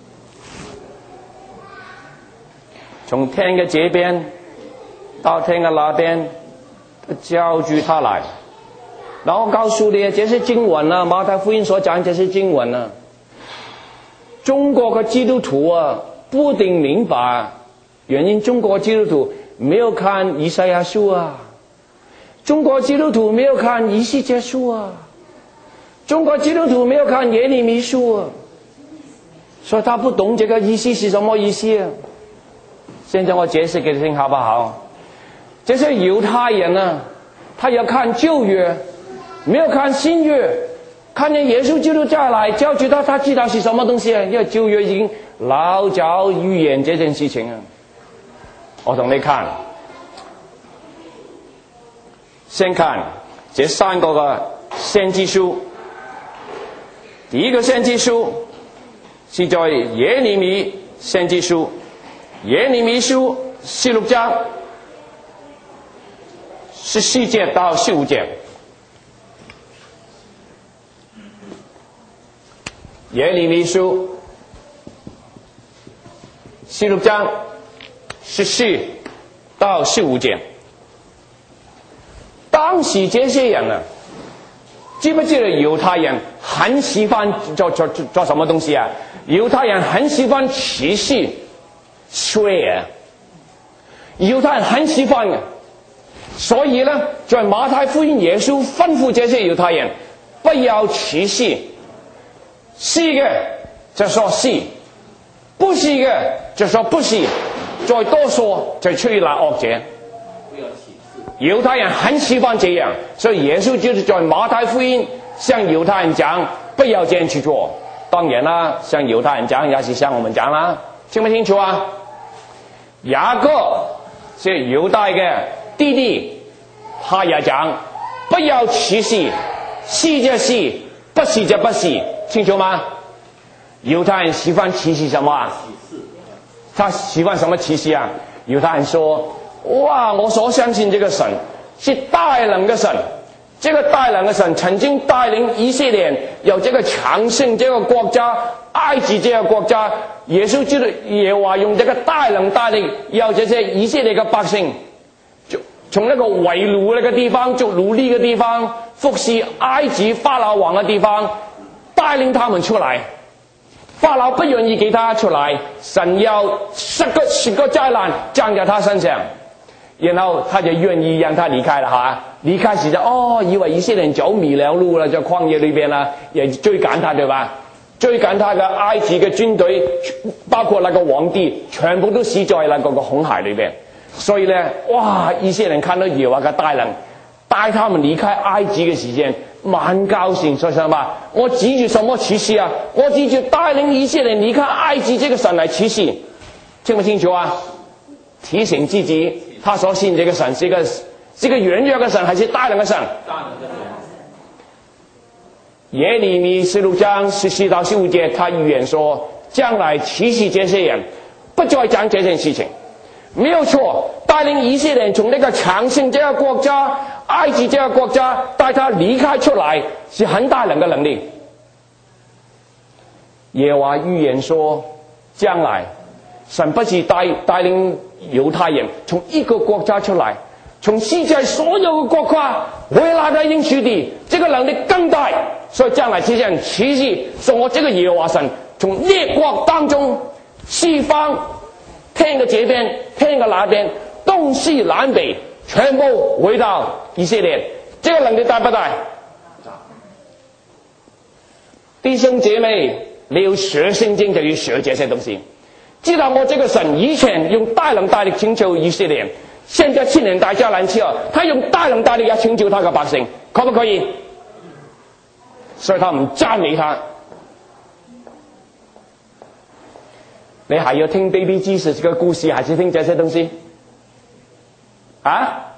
A: 从天的这边到天的那边，叫住他来。然后告诉你，这些经文啊，马太福音所讲这些经文啊，中国的基督徒啊不一定明白，原因中国基督徒没有看以赛亚书啊，中国基督徒没有看以西结书啊，中国基督徒没有看耶利米书啊，所以他不懂这个意思是什么意思啊。现在我解释给你听好不好？这些犹太人啊，他要看旧约，没有看新约，看见耶稣基督再来，就知道他知道是什么东西啊，因为旧约已经老早预言这件事情啊。我同你看，先看这3个的先知书。第一个先知书是在耶利米先知书，耶利米书16章14节到15节。耶利米书16章14到15节。当时这些人啊，记不记得犹太人很喜欢做什么东西啊？犹太人很喜欢歧视 swear， 犹太人很喜欢的。所以呢，在马太福音，耶稣吩咐这些犹太人不要歧视，是的就说是，不是的就说不是，再多说就出来恶者。犹太人很喜欢这样，所以耶稣就是在马太福音向犹太人讲不要这样去做。当然啦，向犹太人讲也是向我们讲啦，清不清楚啊？雅各是犹太的弟弟，他也讲不要歧视，是就是不是就不是，清楚吗？犹太人喜欢歧视什么啊？他喜欢什么歧视啊？犹太人说，哇，我所相信这个神是大能的神，这个大能的神曾经带领以色列有这个强盛这个国家，埃及这个国家，耶稣基督也话用这个大能带领要这些以色列的百姓，就从那个为奴那个地方，就奴隶的地方，服侍埃及法老王的地方，带领他们出来。法老不愿意给他出来，神要10个灾难降在他身上，然后他就愿意让他离开了哈。离开时就以为以色列人走迷了路了，在旷野里边啦，也追赶他，对吧？追赶他的埃及的军队，包括那个皇帝，全部都死在那个红海里边。所以呢，哇，以色列人看到耶和华的大能，带他们离开埃及的时间，蛮高兴，说什么？我指住什么启示啊？我指住带领以色列人离开埃及这个神来启示，清不清楚啊？提醒自己，他所信这个神是一个软弱的神，还是大能的神？大能的神。耶利米16章14到15节，他预言说，将来启示这些人不再讲这件事情，没有错。带领以色列人从那个强盛这个国家，埃及这个国家带他离开出来，是很大能的能力。耶和华预言说，将来神不是带领犹太人从一个国家出来，从世界所有的国家回来的应许地，这个能力更大。所以将来这些人启示说，我这个耶和华神从列国当中，西方天的这边，天的那边，东西南北全部回到以色列，这个能力大不大？弟兄姐妹，你要学圣经就要学这些东西，知道我这个神以前用大能大力拯救以色列，现在7年大灾难之后，他用大能大力要拯救他的百姓，可不可以？所以他们赞美他。 你还要听 Baby Jesus 这个故事，还是听这些东西？啊？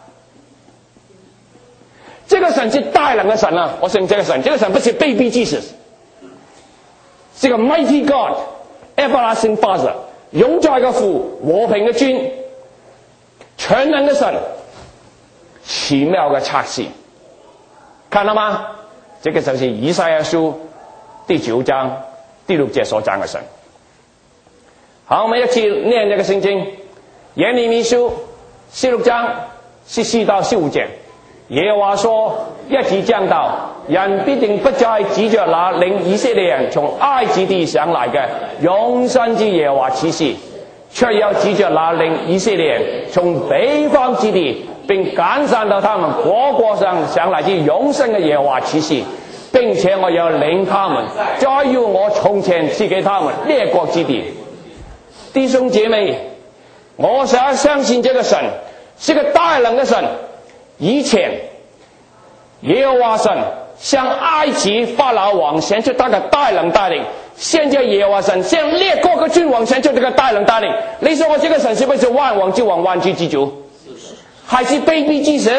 A: 这个神是大能的神啊！我信这个神，这个神不是 Baby Jesus， 是个 Mighty God、Everlasting Father， 永在嘅父、和平嘅君、全能嘅神，奇妙嘅策士，看到嗎？這個就是以賽亞書第9章第6節所講嘅神。好，我們一起念這個聖經，耶利米書16章14到15節。耶和華說：日子將到，人必定不再指着那領以色列人從埃及地上來嘅永生之耶和華起誓，卻要指着那領以色列人從北方之地並趕散到他們國上來之永生嘅耶和華起誓，並且我要領他們再要我從前賜給他們列國之地。弟兄姐妹，我想相信這個神是個大能嘅神。以前耶和華神向埃及法老王顯出他的大能大力，現在耶和華神向列國的君王顯出這個大能大力。你說我這個神是不是萬王之王、萬主之主？還是 Baby Jesus？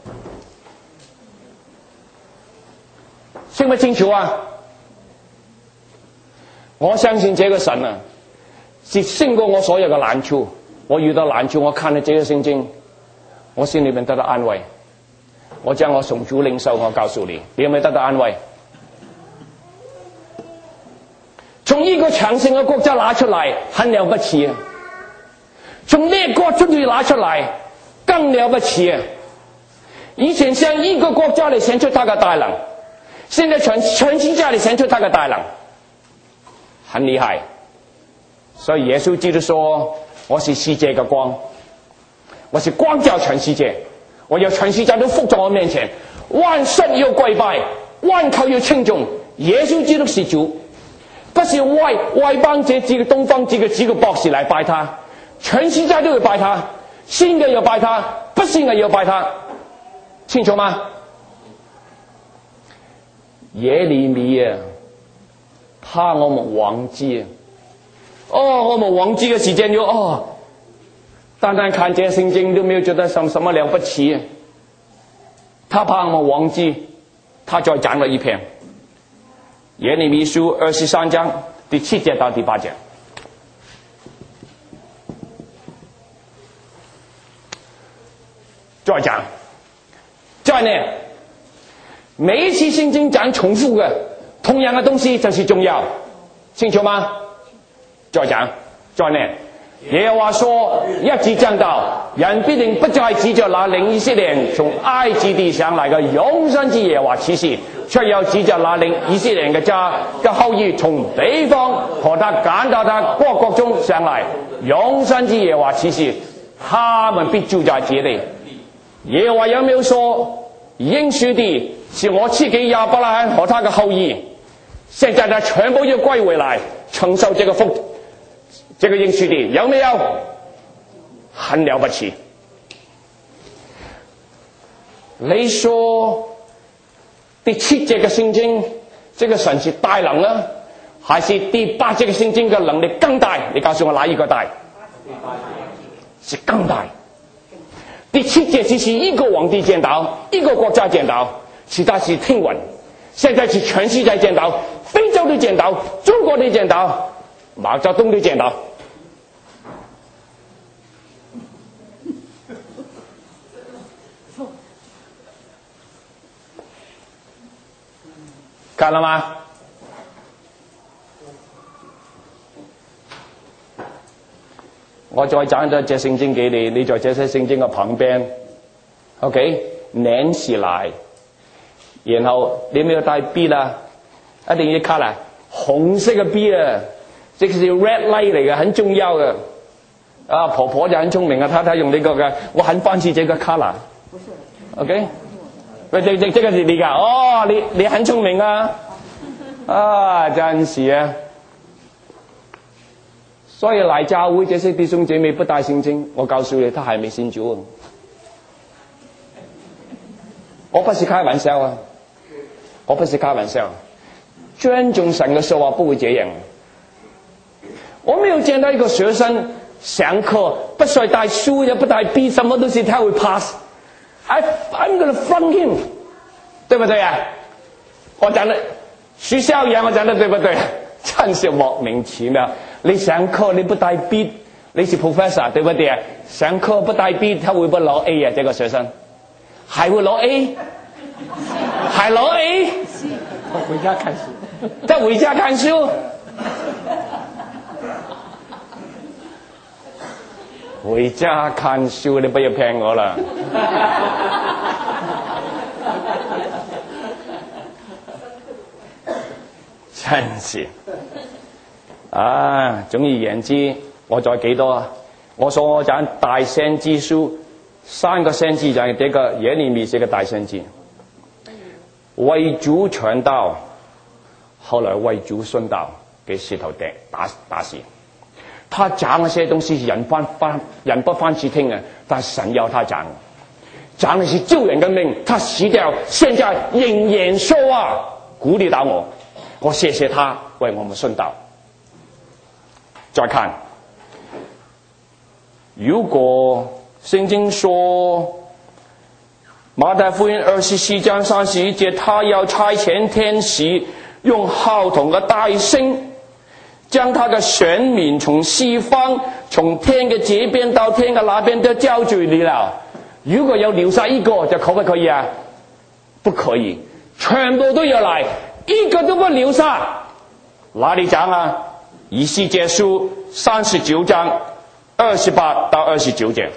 A: 清不清楚啊？我相信這個神啊，是勝過我所有的難處。我遇到難處，我看了這個聖經，我心裏面得到安慰。我將我從主領受，我告訴你，你有沒有得到安慰？從一個強盛的國家拿出來，很了不起啊！從列國中去拿出來，更了不起啊！以前向一個國家嚟顯出他的大能，現在全世界嚟顯出他的大能，很厲害。所以耶穌基督說：我是世界的光，我是光照全世界，我要全世界都伏在我面前，萬膝要跪拜，萬口要稱頌耶穌基督是主，不是外邦這幾個東方這幾個博士來拜他，全世界都要拜他，信嘅要拜他，不信嘅要拜他，清楚嗎？耶利米啊，怕我們忘記啊！我們忘記嘅時間要單單看這聖經都沒有覺得什麼了不起啊！他怕我們忘記，他再講了一篇耶利米書23章第7節到第8節。再講，再念，每一次聖經講重複嘅同樣嘅東西就是重要，清楚嗎？再講，再念。耶和華說：日子將到，人必定不再指着那領以色列人從埃及地上來嘅永生之耶和華起誓，卻要指着那領以色列人嘅家嘅後裔從北方和他趕到他國中上來永生之耶和華起誓，他們必住在這地。耶和華有沒有說應許地是我賜給亞伯拉罕和他嘅後裔？現在他全部要歸回來承受這個福。這個應許地有沒有？很了不起。你說第7節嘅聖經，這個神是大能啊，還是第8節嘅聖經嘅能力更大？你告訴我哪一個大？是更大。第7節只是一個皇帝見到，一個國家見到，其他是聽聞。現在是全世界見到，非洲都見到，中國都見到，毛澤東都見到。看了嗎？我再講咗隻聖經給你，你在這些聖經嘅旁邊 ，OK， 連起來，然後你沒有帶筆啊？一定要卡啦，紅色嘅筆啊，這是 red light 嚟嘅，很重要嘅。啊，婆婆就很聰明啊，她用呢個嘅，我很歡喜這個 color。不是 ，OK。喂，這個是你㗎？哦，你很聰明啊！啊，真是啊！所以來教會這些弟兄姐妹不帶聖經，我告訴你，他還沒信主啊！我不是開玩笑啊！我不是開玩笑，尊重神嘅說話不會這樣。 我没有见到一个学生上课不需要带书也不带笔，什么东西他会 pass。I'm gonna fund him， 对不对啊？我讲的徐校长，我讲的对不对？真是莫名其妙。你上课你不带笔，你是 professor 对不对啊？上课不带笔，他会不会攞 A 啊？这个学生还会攞 A， 还攞 A，
D: 回家看书，
A: 再回家看书。回家看书，你不要骗我啦！真是啊！總而言之，我再幾多啊？我說我講大先知書，3個先知就係這個耶利米這個大先知，為主傳道，後來為主殉道，給石頭打死。他講那些東西人不翻去聽啊，但神要他講的是救人的命，他死掉，現在仍然說話，鼓勵到我謝謝他為我們殉道。再看，如果聖經說馬太福音24章31節，他要差遣天使用號筒的大聲，將他的選民從西方，從天嘅這邊到天嘅那邊都交聚你了。如果有留下一個，就可不可以啊？不可以，全部都要來，一個都不留下。哪裡講啊？以西結書39章28到29節。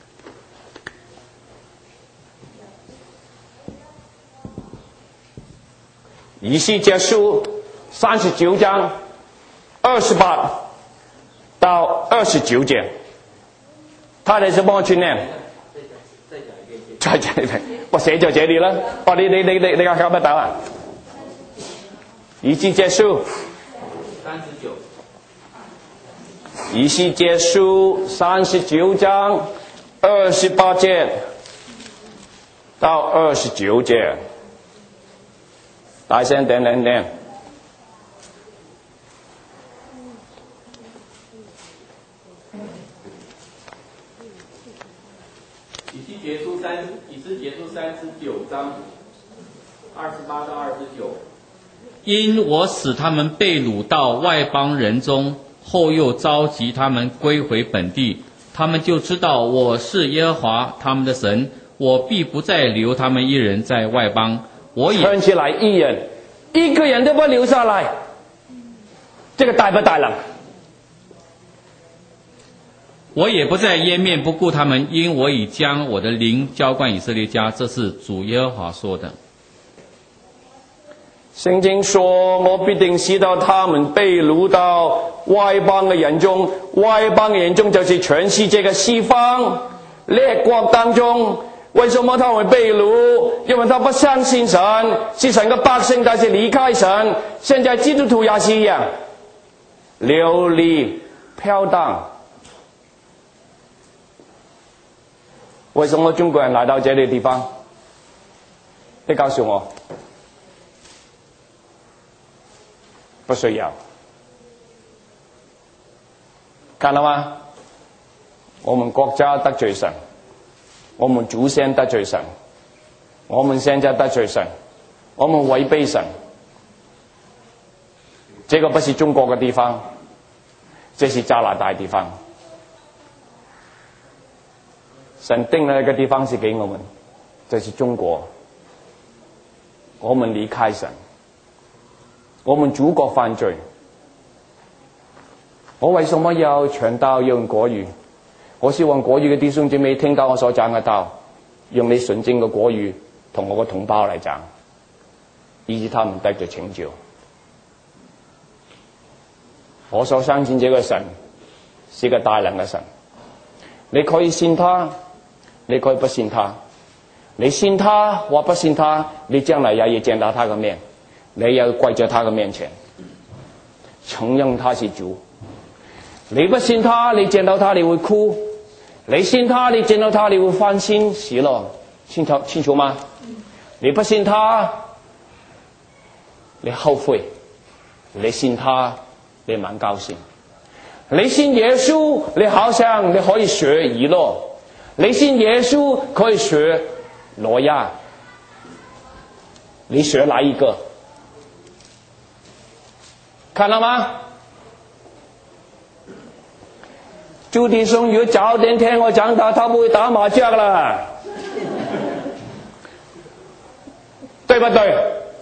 A: 以西結書39章28到29節，他哋是幫我去念。再講一遍，我寫咗這裡啦。你搞不到啊？以西結書以西結書39章28節到29節，大聲點念。
B: 以西結書39章28到29。因我使他們被擄到外邦人中，後又召集他們歸回本地，他們就知道我是耶和華他們的神，我必不再留他們一人在外邦。我也
A: 看起來一人，一個人都不留下來，這個大不大能？
B: 我也不再湮滅不顧他們，因我已將我的靈澆灌以色列家，這是主耶和華說的。
A: 聖經說，我必定使到他們被擄到外邦嘅人中，外邦嘅人中就是全世界嘅西方列國當中。為什麼他們被擄？因為他不相信神，是神嘅百姓，但是離開神。現在基督徒也是一樣，流離飄蕩。為什麼中國人來到這裡地方？你告訴我。不需要，看到嗎？我們國家得罪神，我們祖先得罪神，我們現在得罪神，我們違背神。這個不是中國的地方，這是加拿大地方。神定了一個地方是給我們，這是中國。我們離開神。我們祖國犯罪，我為什麼要傳道要用國語？我希望國語嘅弟兄姊妹聽到我所講嘅道，用你純正嘅國語同我嘅同胞嚟講，以致他們得着拯救。我所相信這個神是個大能嘅神，你可以信他，你可以不信他，你信他或不信他，你將來也要見到他嘅面。你要跪在他的面前，承認他是主。你不信他，你見到他你會哭；你信他，你見到他你會歡欣喜樂。清楚嗎？你不信他，你後悔；你信他，你蠻高興。 你信耶稣，你好像你可以学以诺；你信耶稣可以学挪亚。你学哪一个？看到吗？朱弟兄，如果早點聽我講到，他不會打麻將了，對不對？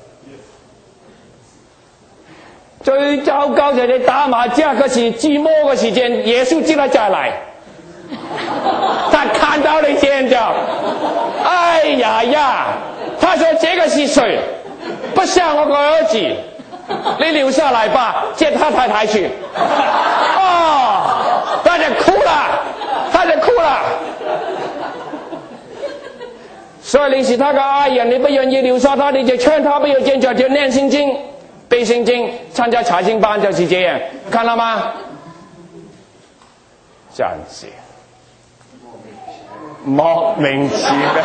A: 最糟糕就係你打麻將嗰時自摸嘅時間，耶穌知道再來，他看到你先就，哎呀呀！他說這個是誰？不像我個兒子，你留下來吧，接他太太去。哦，他就哭了，他就哭了。所以你是他的愛人，你不願意留下他，你就勸他不要堅持，就念聖經、背聖經、參加查經班，就是這樣，看到嗎？真是莫名其妙。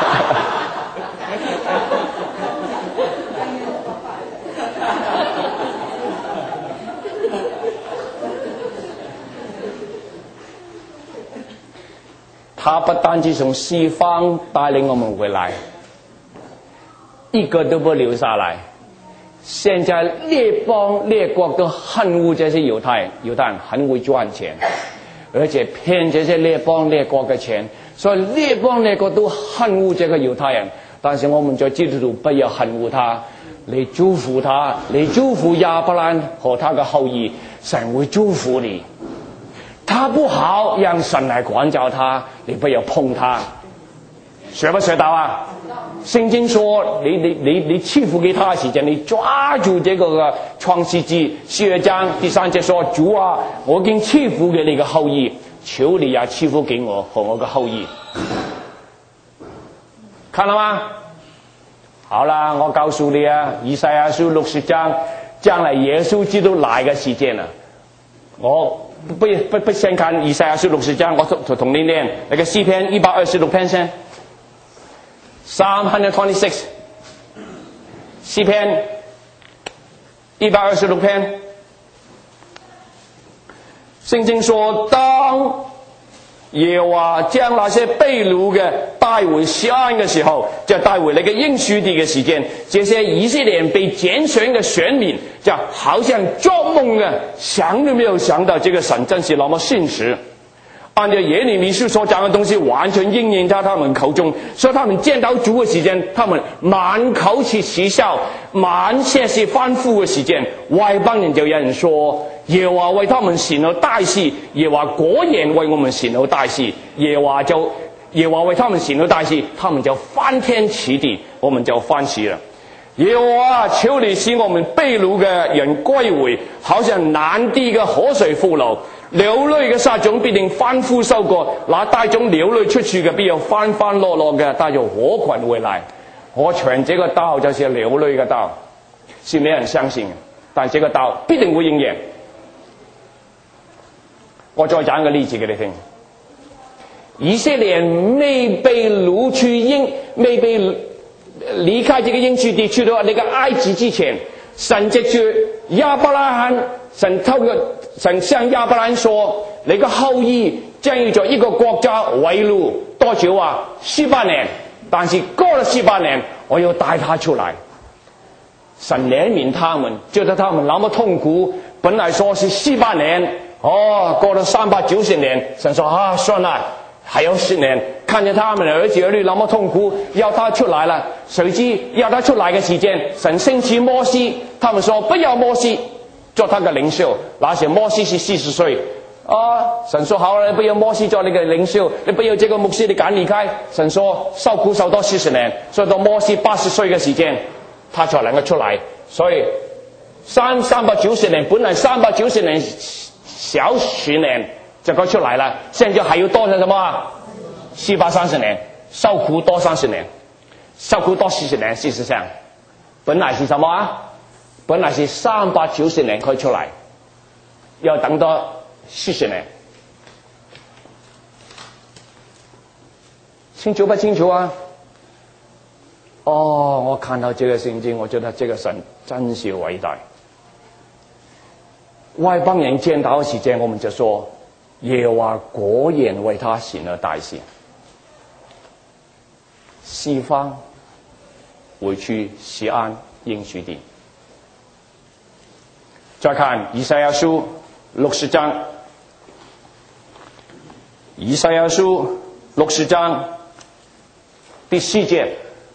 A: 他不單止從西方帶領我們回來，一個都不留下來。現在列邦列國都恨惡這些猶太人，很會賺錢，而且騙這些列邦列國的錢，所以列邦列國都恨惡這個猶太人。但是我們在基督徒不要恨惡他，你祝福他，你祝福亞伯蘭和他的後裔，神會祝福你。他不好，讓神來管教他，你不要碰他。學不學到啊？聖經說你欺負給他的時間，你抓住這個創世記12章第3節說，主啊，我已經欺負給你的後裔，求你也欺負給我和我的後裔。看了嗎？好啦，我告訴你啊，以賽亞書60章將來耶穌基督來的時間啊，我不先看以賽亞書60章，我同你念那個詩篇126篇先。326詩篇126篇，聖經說，當耶和華將那些被擄嘅帶回錫安嘅時候，就帶回那個應許地嘅時間，這些以色列人被揀選嘅選民就好像做夢啊，想都沒有想到這個神真是那麼現實。按照耶利米書所講嘅東西完全應驗在他們口中，所以他們見到主嘅時間，他們滿口是恥笑，滿些是歡呼嘅時間，外邦人就有人說，耶和華為他們行了大事，耶和華果然為我們行了大事，耶和華為他們行了大事，他們就翻天起地，我們就歡喜了。耶和華，求你使我們被擄嘅人歸回，好像南地嘅河水復流。流淚嘅撒種必定歡呼收割，那帶種流淚出去嘅必有歡歡樂樂嘅帶着禾捆回來。我傳這個道就是流淚嘅道，是沒人相信嘅，但這個道必定會應驗。我再講一個例子給你聽，以色列人未被擄去未被離開這個應許地去到那個埃及之前，神藉住亞伯拉罕，神向亞伯蘭說，你個後裔將要做一個國家為奴多久啊？18年，但是過了18年，我要帶他出來。神憐憫他們，覺得他們那麼痛苦，本來說是18年，過了390年，神說算了，還有10年，看見他們的兒子兒女那麼痛苦，要他出來了。誰知要他出來的時間，神興起摩西，他們說不要摩西做他的領袖，那時摩西是40歲。神說好了，你不要摩西做你的領袖，你不要這個牧師，你趕離開。神說受苦受多40年，所以到摩西80歲的時間，他才能夠出來。所以390年，本來390年小10年就該出來了，現在還有多少什麼？430年，受苦多30年，受苦多40年。事實上，本來是什麼？本來是390年可以出來，要等多40年。清楚不清楚啊？我看到這個聖經，我覺得這個神真是偉大。 外邦人见到的时间，我们就说耶和华果然为他行了大事。西方回去西安应许地。再看以赛亚书60章，以赛亚书60章第4节。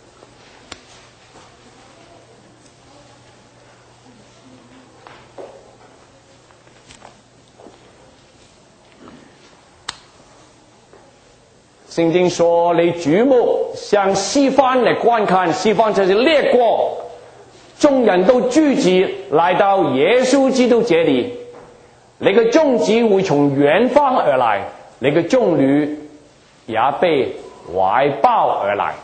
A: 圣经说：“你举目向西方来观看，西方就是列国，众人都聚集来到耶稣基督这里。那个众子会从远方而来，那个众女也被怀抱而来。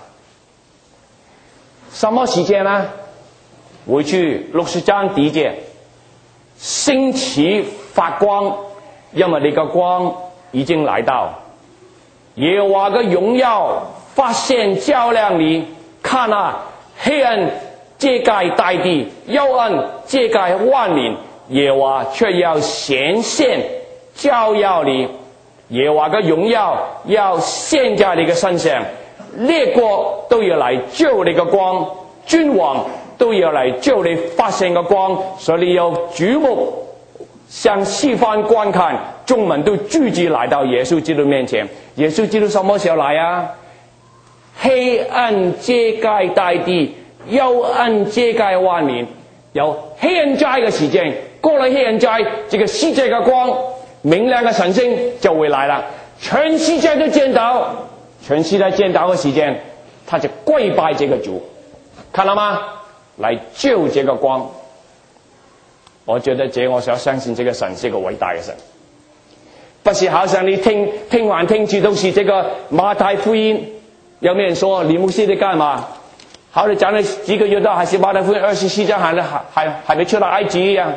A: 什么时间呢？回去60章第1节，星期发光，因为你个光已經來到。耶和華嘅榮耀發現照亮你，看啊，黑暗遮蓋大地，幽暗遮蓋萬民，耶和華卻要顯現照耀你。耶和華嘅榮耀要現在你嘅身上，列國都要嚟照你嘅光，君王都要嚟照你發現嘅光，所以你要舉目向西方觀看，眾民都聚集來到耶穌基督面前。耶穌基督什麼時候來啊？黑暗遮蓋大地，幽暗遮蓋萬民。有黑暗齋嘅時間，過了黑暗齋，這個世界嘅光，明亮嘅晨星就會來了。全世界都見到，全世界見到嘅時間，他就跪拜這個主，看到嗎？來照這個光。我覺得我想相信這個神是個偉大嘅神，不是好像你聽完聽去都是這個馬太福音。有沒有人說李牧師你幹嘛？好像講了幾個月都還是馬太福音24章還沒出到埃及一樣。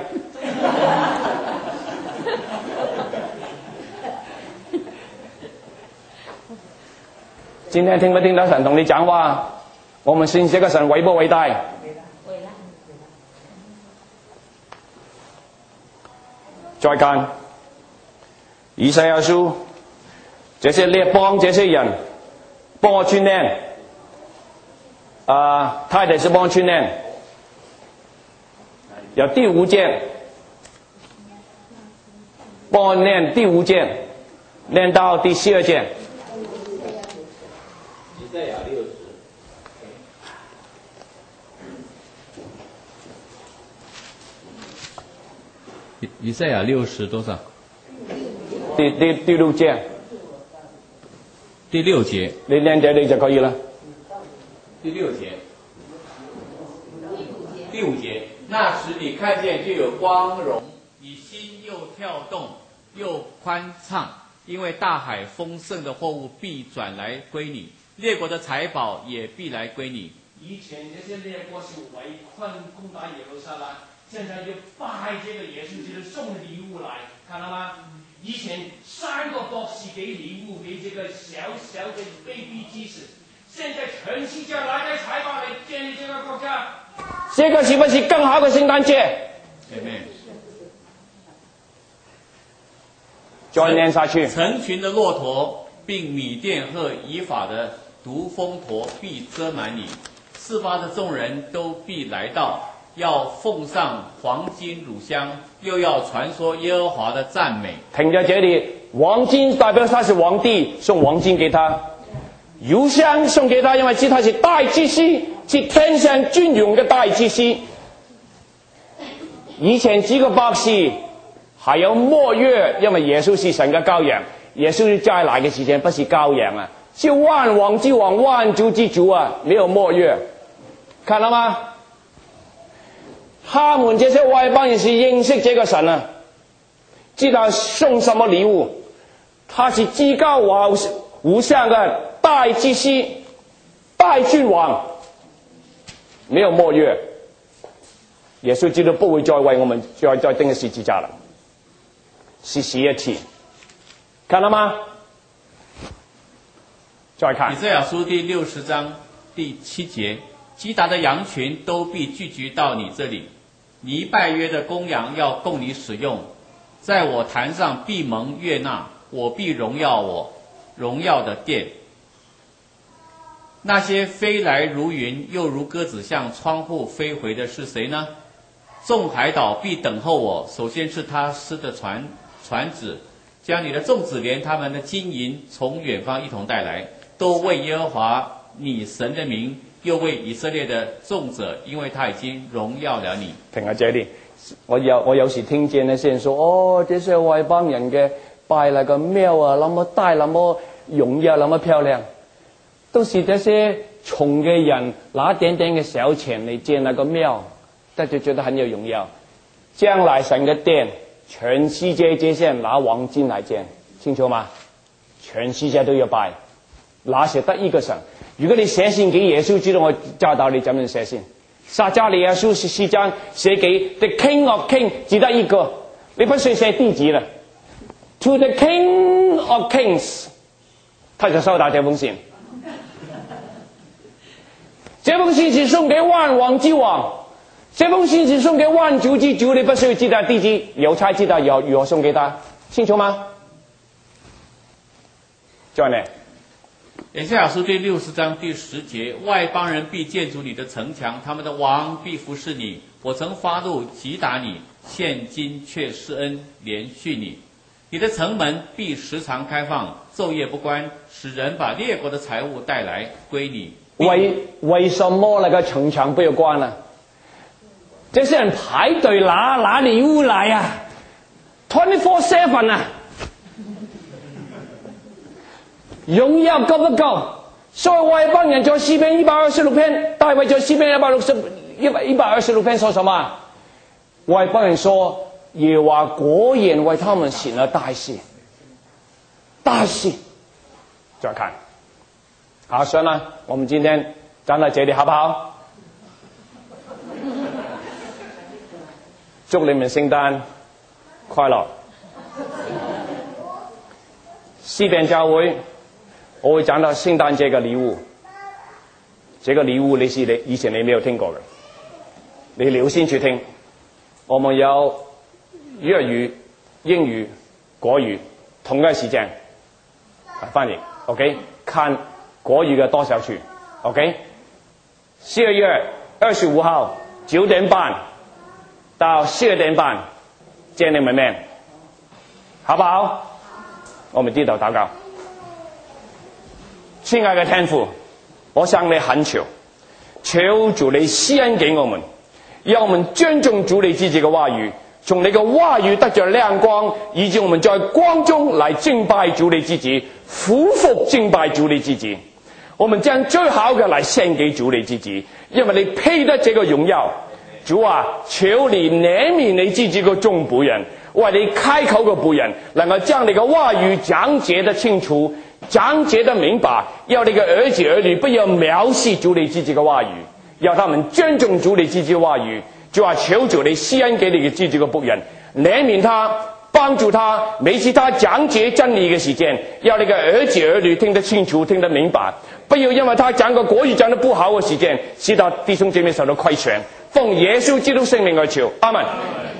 A: 今天聽不聽到神同你講話？我們信這個神偉不偉大？再看以賽亞書，這些列邦這些人幫我串念，他哋是幫我串念，有第5節，幫我念第5節，念到第12節。以賽亞60。
B: 以賽亞60多少？
A: 第6節。
B: 第6節。
A: 你念這裡就可以了。
B: 第6節。第5節。那時你看見就有光榮，你心又跳動又歡暢，因為大海豐盛的貨物必轉來歸你，列國的財寶也必來歸你。以前這些列國是圍困攻打耶路撒冷，現在就拜這個耶穌基督送禮物來，看到嗎？以前3個博士給禮物給這個小小的 baby Jesus， 現在全世界來的財寶來建立這個國家，這個是不是更好的聖誕節？再念下去。成群的駱駝並米甸和以法的獨峰駝必遮滿你，四方的眾人都必來到，要奉上黃金乳香，又要傳說耶和華的讚美。停在這裡，黃金代表他是皇帝，送黃金給他；乳香送給他，因為知他是大祭司，是天上尊榮的大祭司。以前幾個博士還有沒藥，因為耶穌是神嘅羔羊，耶穌再來嘅時間不是羔羊啊，是萬王之王、萬主之主啊，沒有沒藥，看到嗎？他們這些外邦人是認識這個神啊，知道送什麼禮物，他是至高無上的大祭司、大君王，沒有沒藥。耶穌基督不會再為我們再釘十字架了，是死一次，看到嗎？再看以賽亞書第60章第7節，基達的羊群都必聚集到你這裡，尼拜約的公羊要供你使用， 在我坛上必蒙悦纳，我必荣耀我荣耀的殿。那些飞来如云又如鸽子向窗户飞回的是谁呢？众海岛必等候我，首先是他施的船子，将你的众子连他们的金银从远方一同带来，都为耶和华你神的名，又为以色列的众者，因为他已经荣耀了你。
A: 停下這裡，我有時聽見那些人說，哦，這些外邦人嘅拜那個廟啊，那麼大，那麼榮耀，那麼漂亮，都是這些窮嘅人拿點點嘅小錢嚟建那個廟，但就覺得很有榮耀。將來神嘅殿，全世界這些人拿黃金來建，清楚嗎？全世界都要拜，哪捨得一個神？如果你寫信給耶穌，知道我教導你怎麼寫信。撒迦利亞書14章寫給 The King of Kings， 只得一個，你不需要寫地址了。To the King of Kings， 他就收到這封信。這封信是送給萬王之王，這封信是送給萬主之主，你不需要知道地址，郵差知道如何送給他，清楚嗎？再呢？
B: 以賽亞書第60章第10節，外邦人必建築你的城牆，他們的王必服侍你。我曾發怒擊打你，現今卻施恩憐恤你。你的城門必時常開放，晝夜不關，使人把列國的財物帶來歸你。
A: 為什麼那個城牆不要關呢？這些人排隊拿禮物來啊 ，24/7 啊！榮耀夠不夠？所以外邦人在詩篇126篇，大衛在詩篇126篇說什麼？外邦人說耶和華果然為他們行了大事，大事。再看，好，算了，我們今天站到這裡好不好？祝你們聖誕快樂！西邊教會。我會講到聖誕節嘅禮物，這個禮物以前你沒有聽過嘅，你留心去聽。我們有粵語、英語、國語同一個時間翻譯 ，OK？ 看國語嘅多少處 ，OK？ 12月25號9點半到12點半見你們面，好不好？我們低頭禱告。親愛的天父，我向你懇求，求主你施恩給我們，讓我們尊重主你自己的話語，從你的話語得着亮光，以致我們在光中來敬拜主你自己，俯伏敬拜主你自己。我們將最好的來獻給主你自己，因為你配得這個榮耀。主啊，求你憐憫你自己的眾僕人，為你開口的僕人，能夠將你的話語講解得清楚，講解得明白，要你的兒子兒女不要藐視主你自己的話語，要他們尊重主你自己的話語。主啊，求主你施恩給你自己的僕人，憐憫他，幫助他，每次他講解真理的時間，要你的兒子兒女聽得清楚，聽得明白，不要因為他講個國語講得不好的時間，使到弟兄姐妹受到虧損。奉耶穌基督聖名而求，阿們。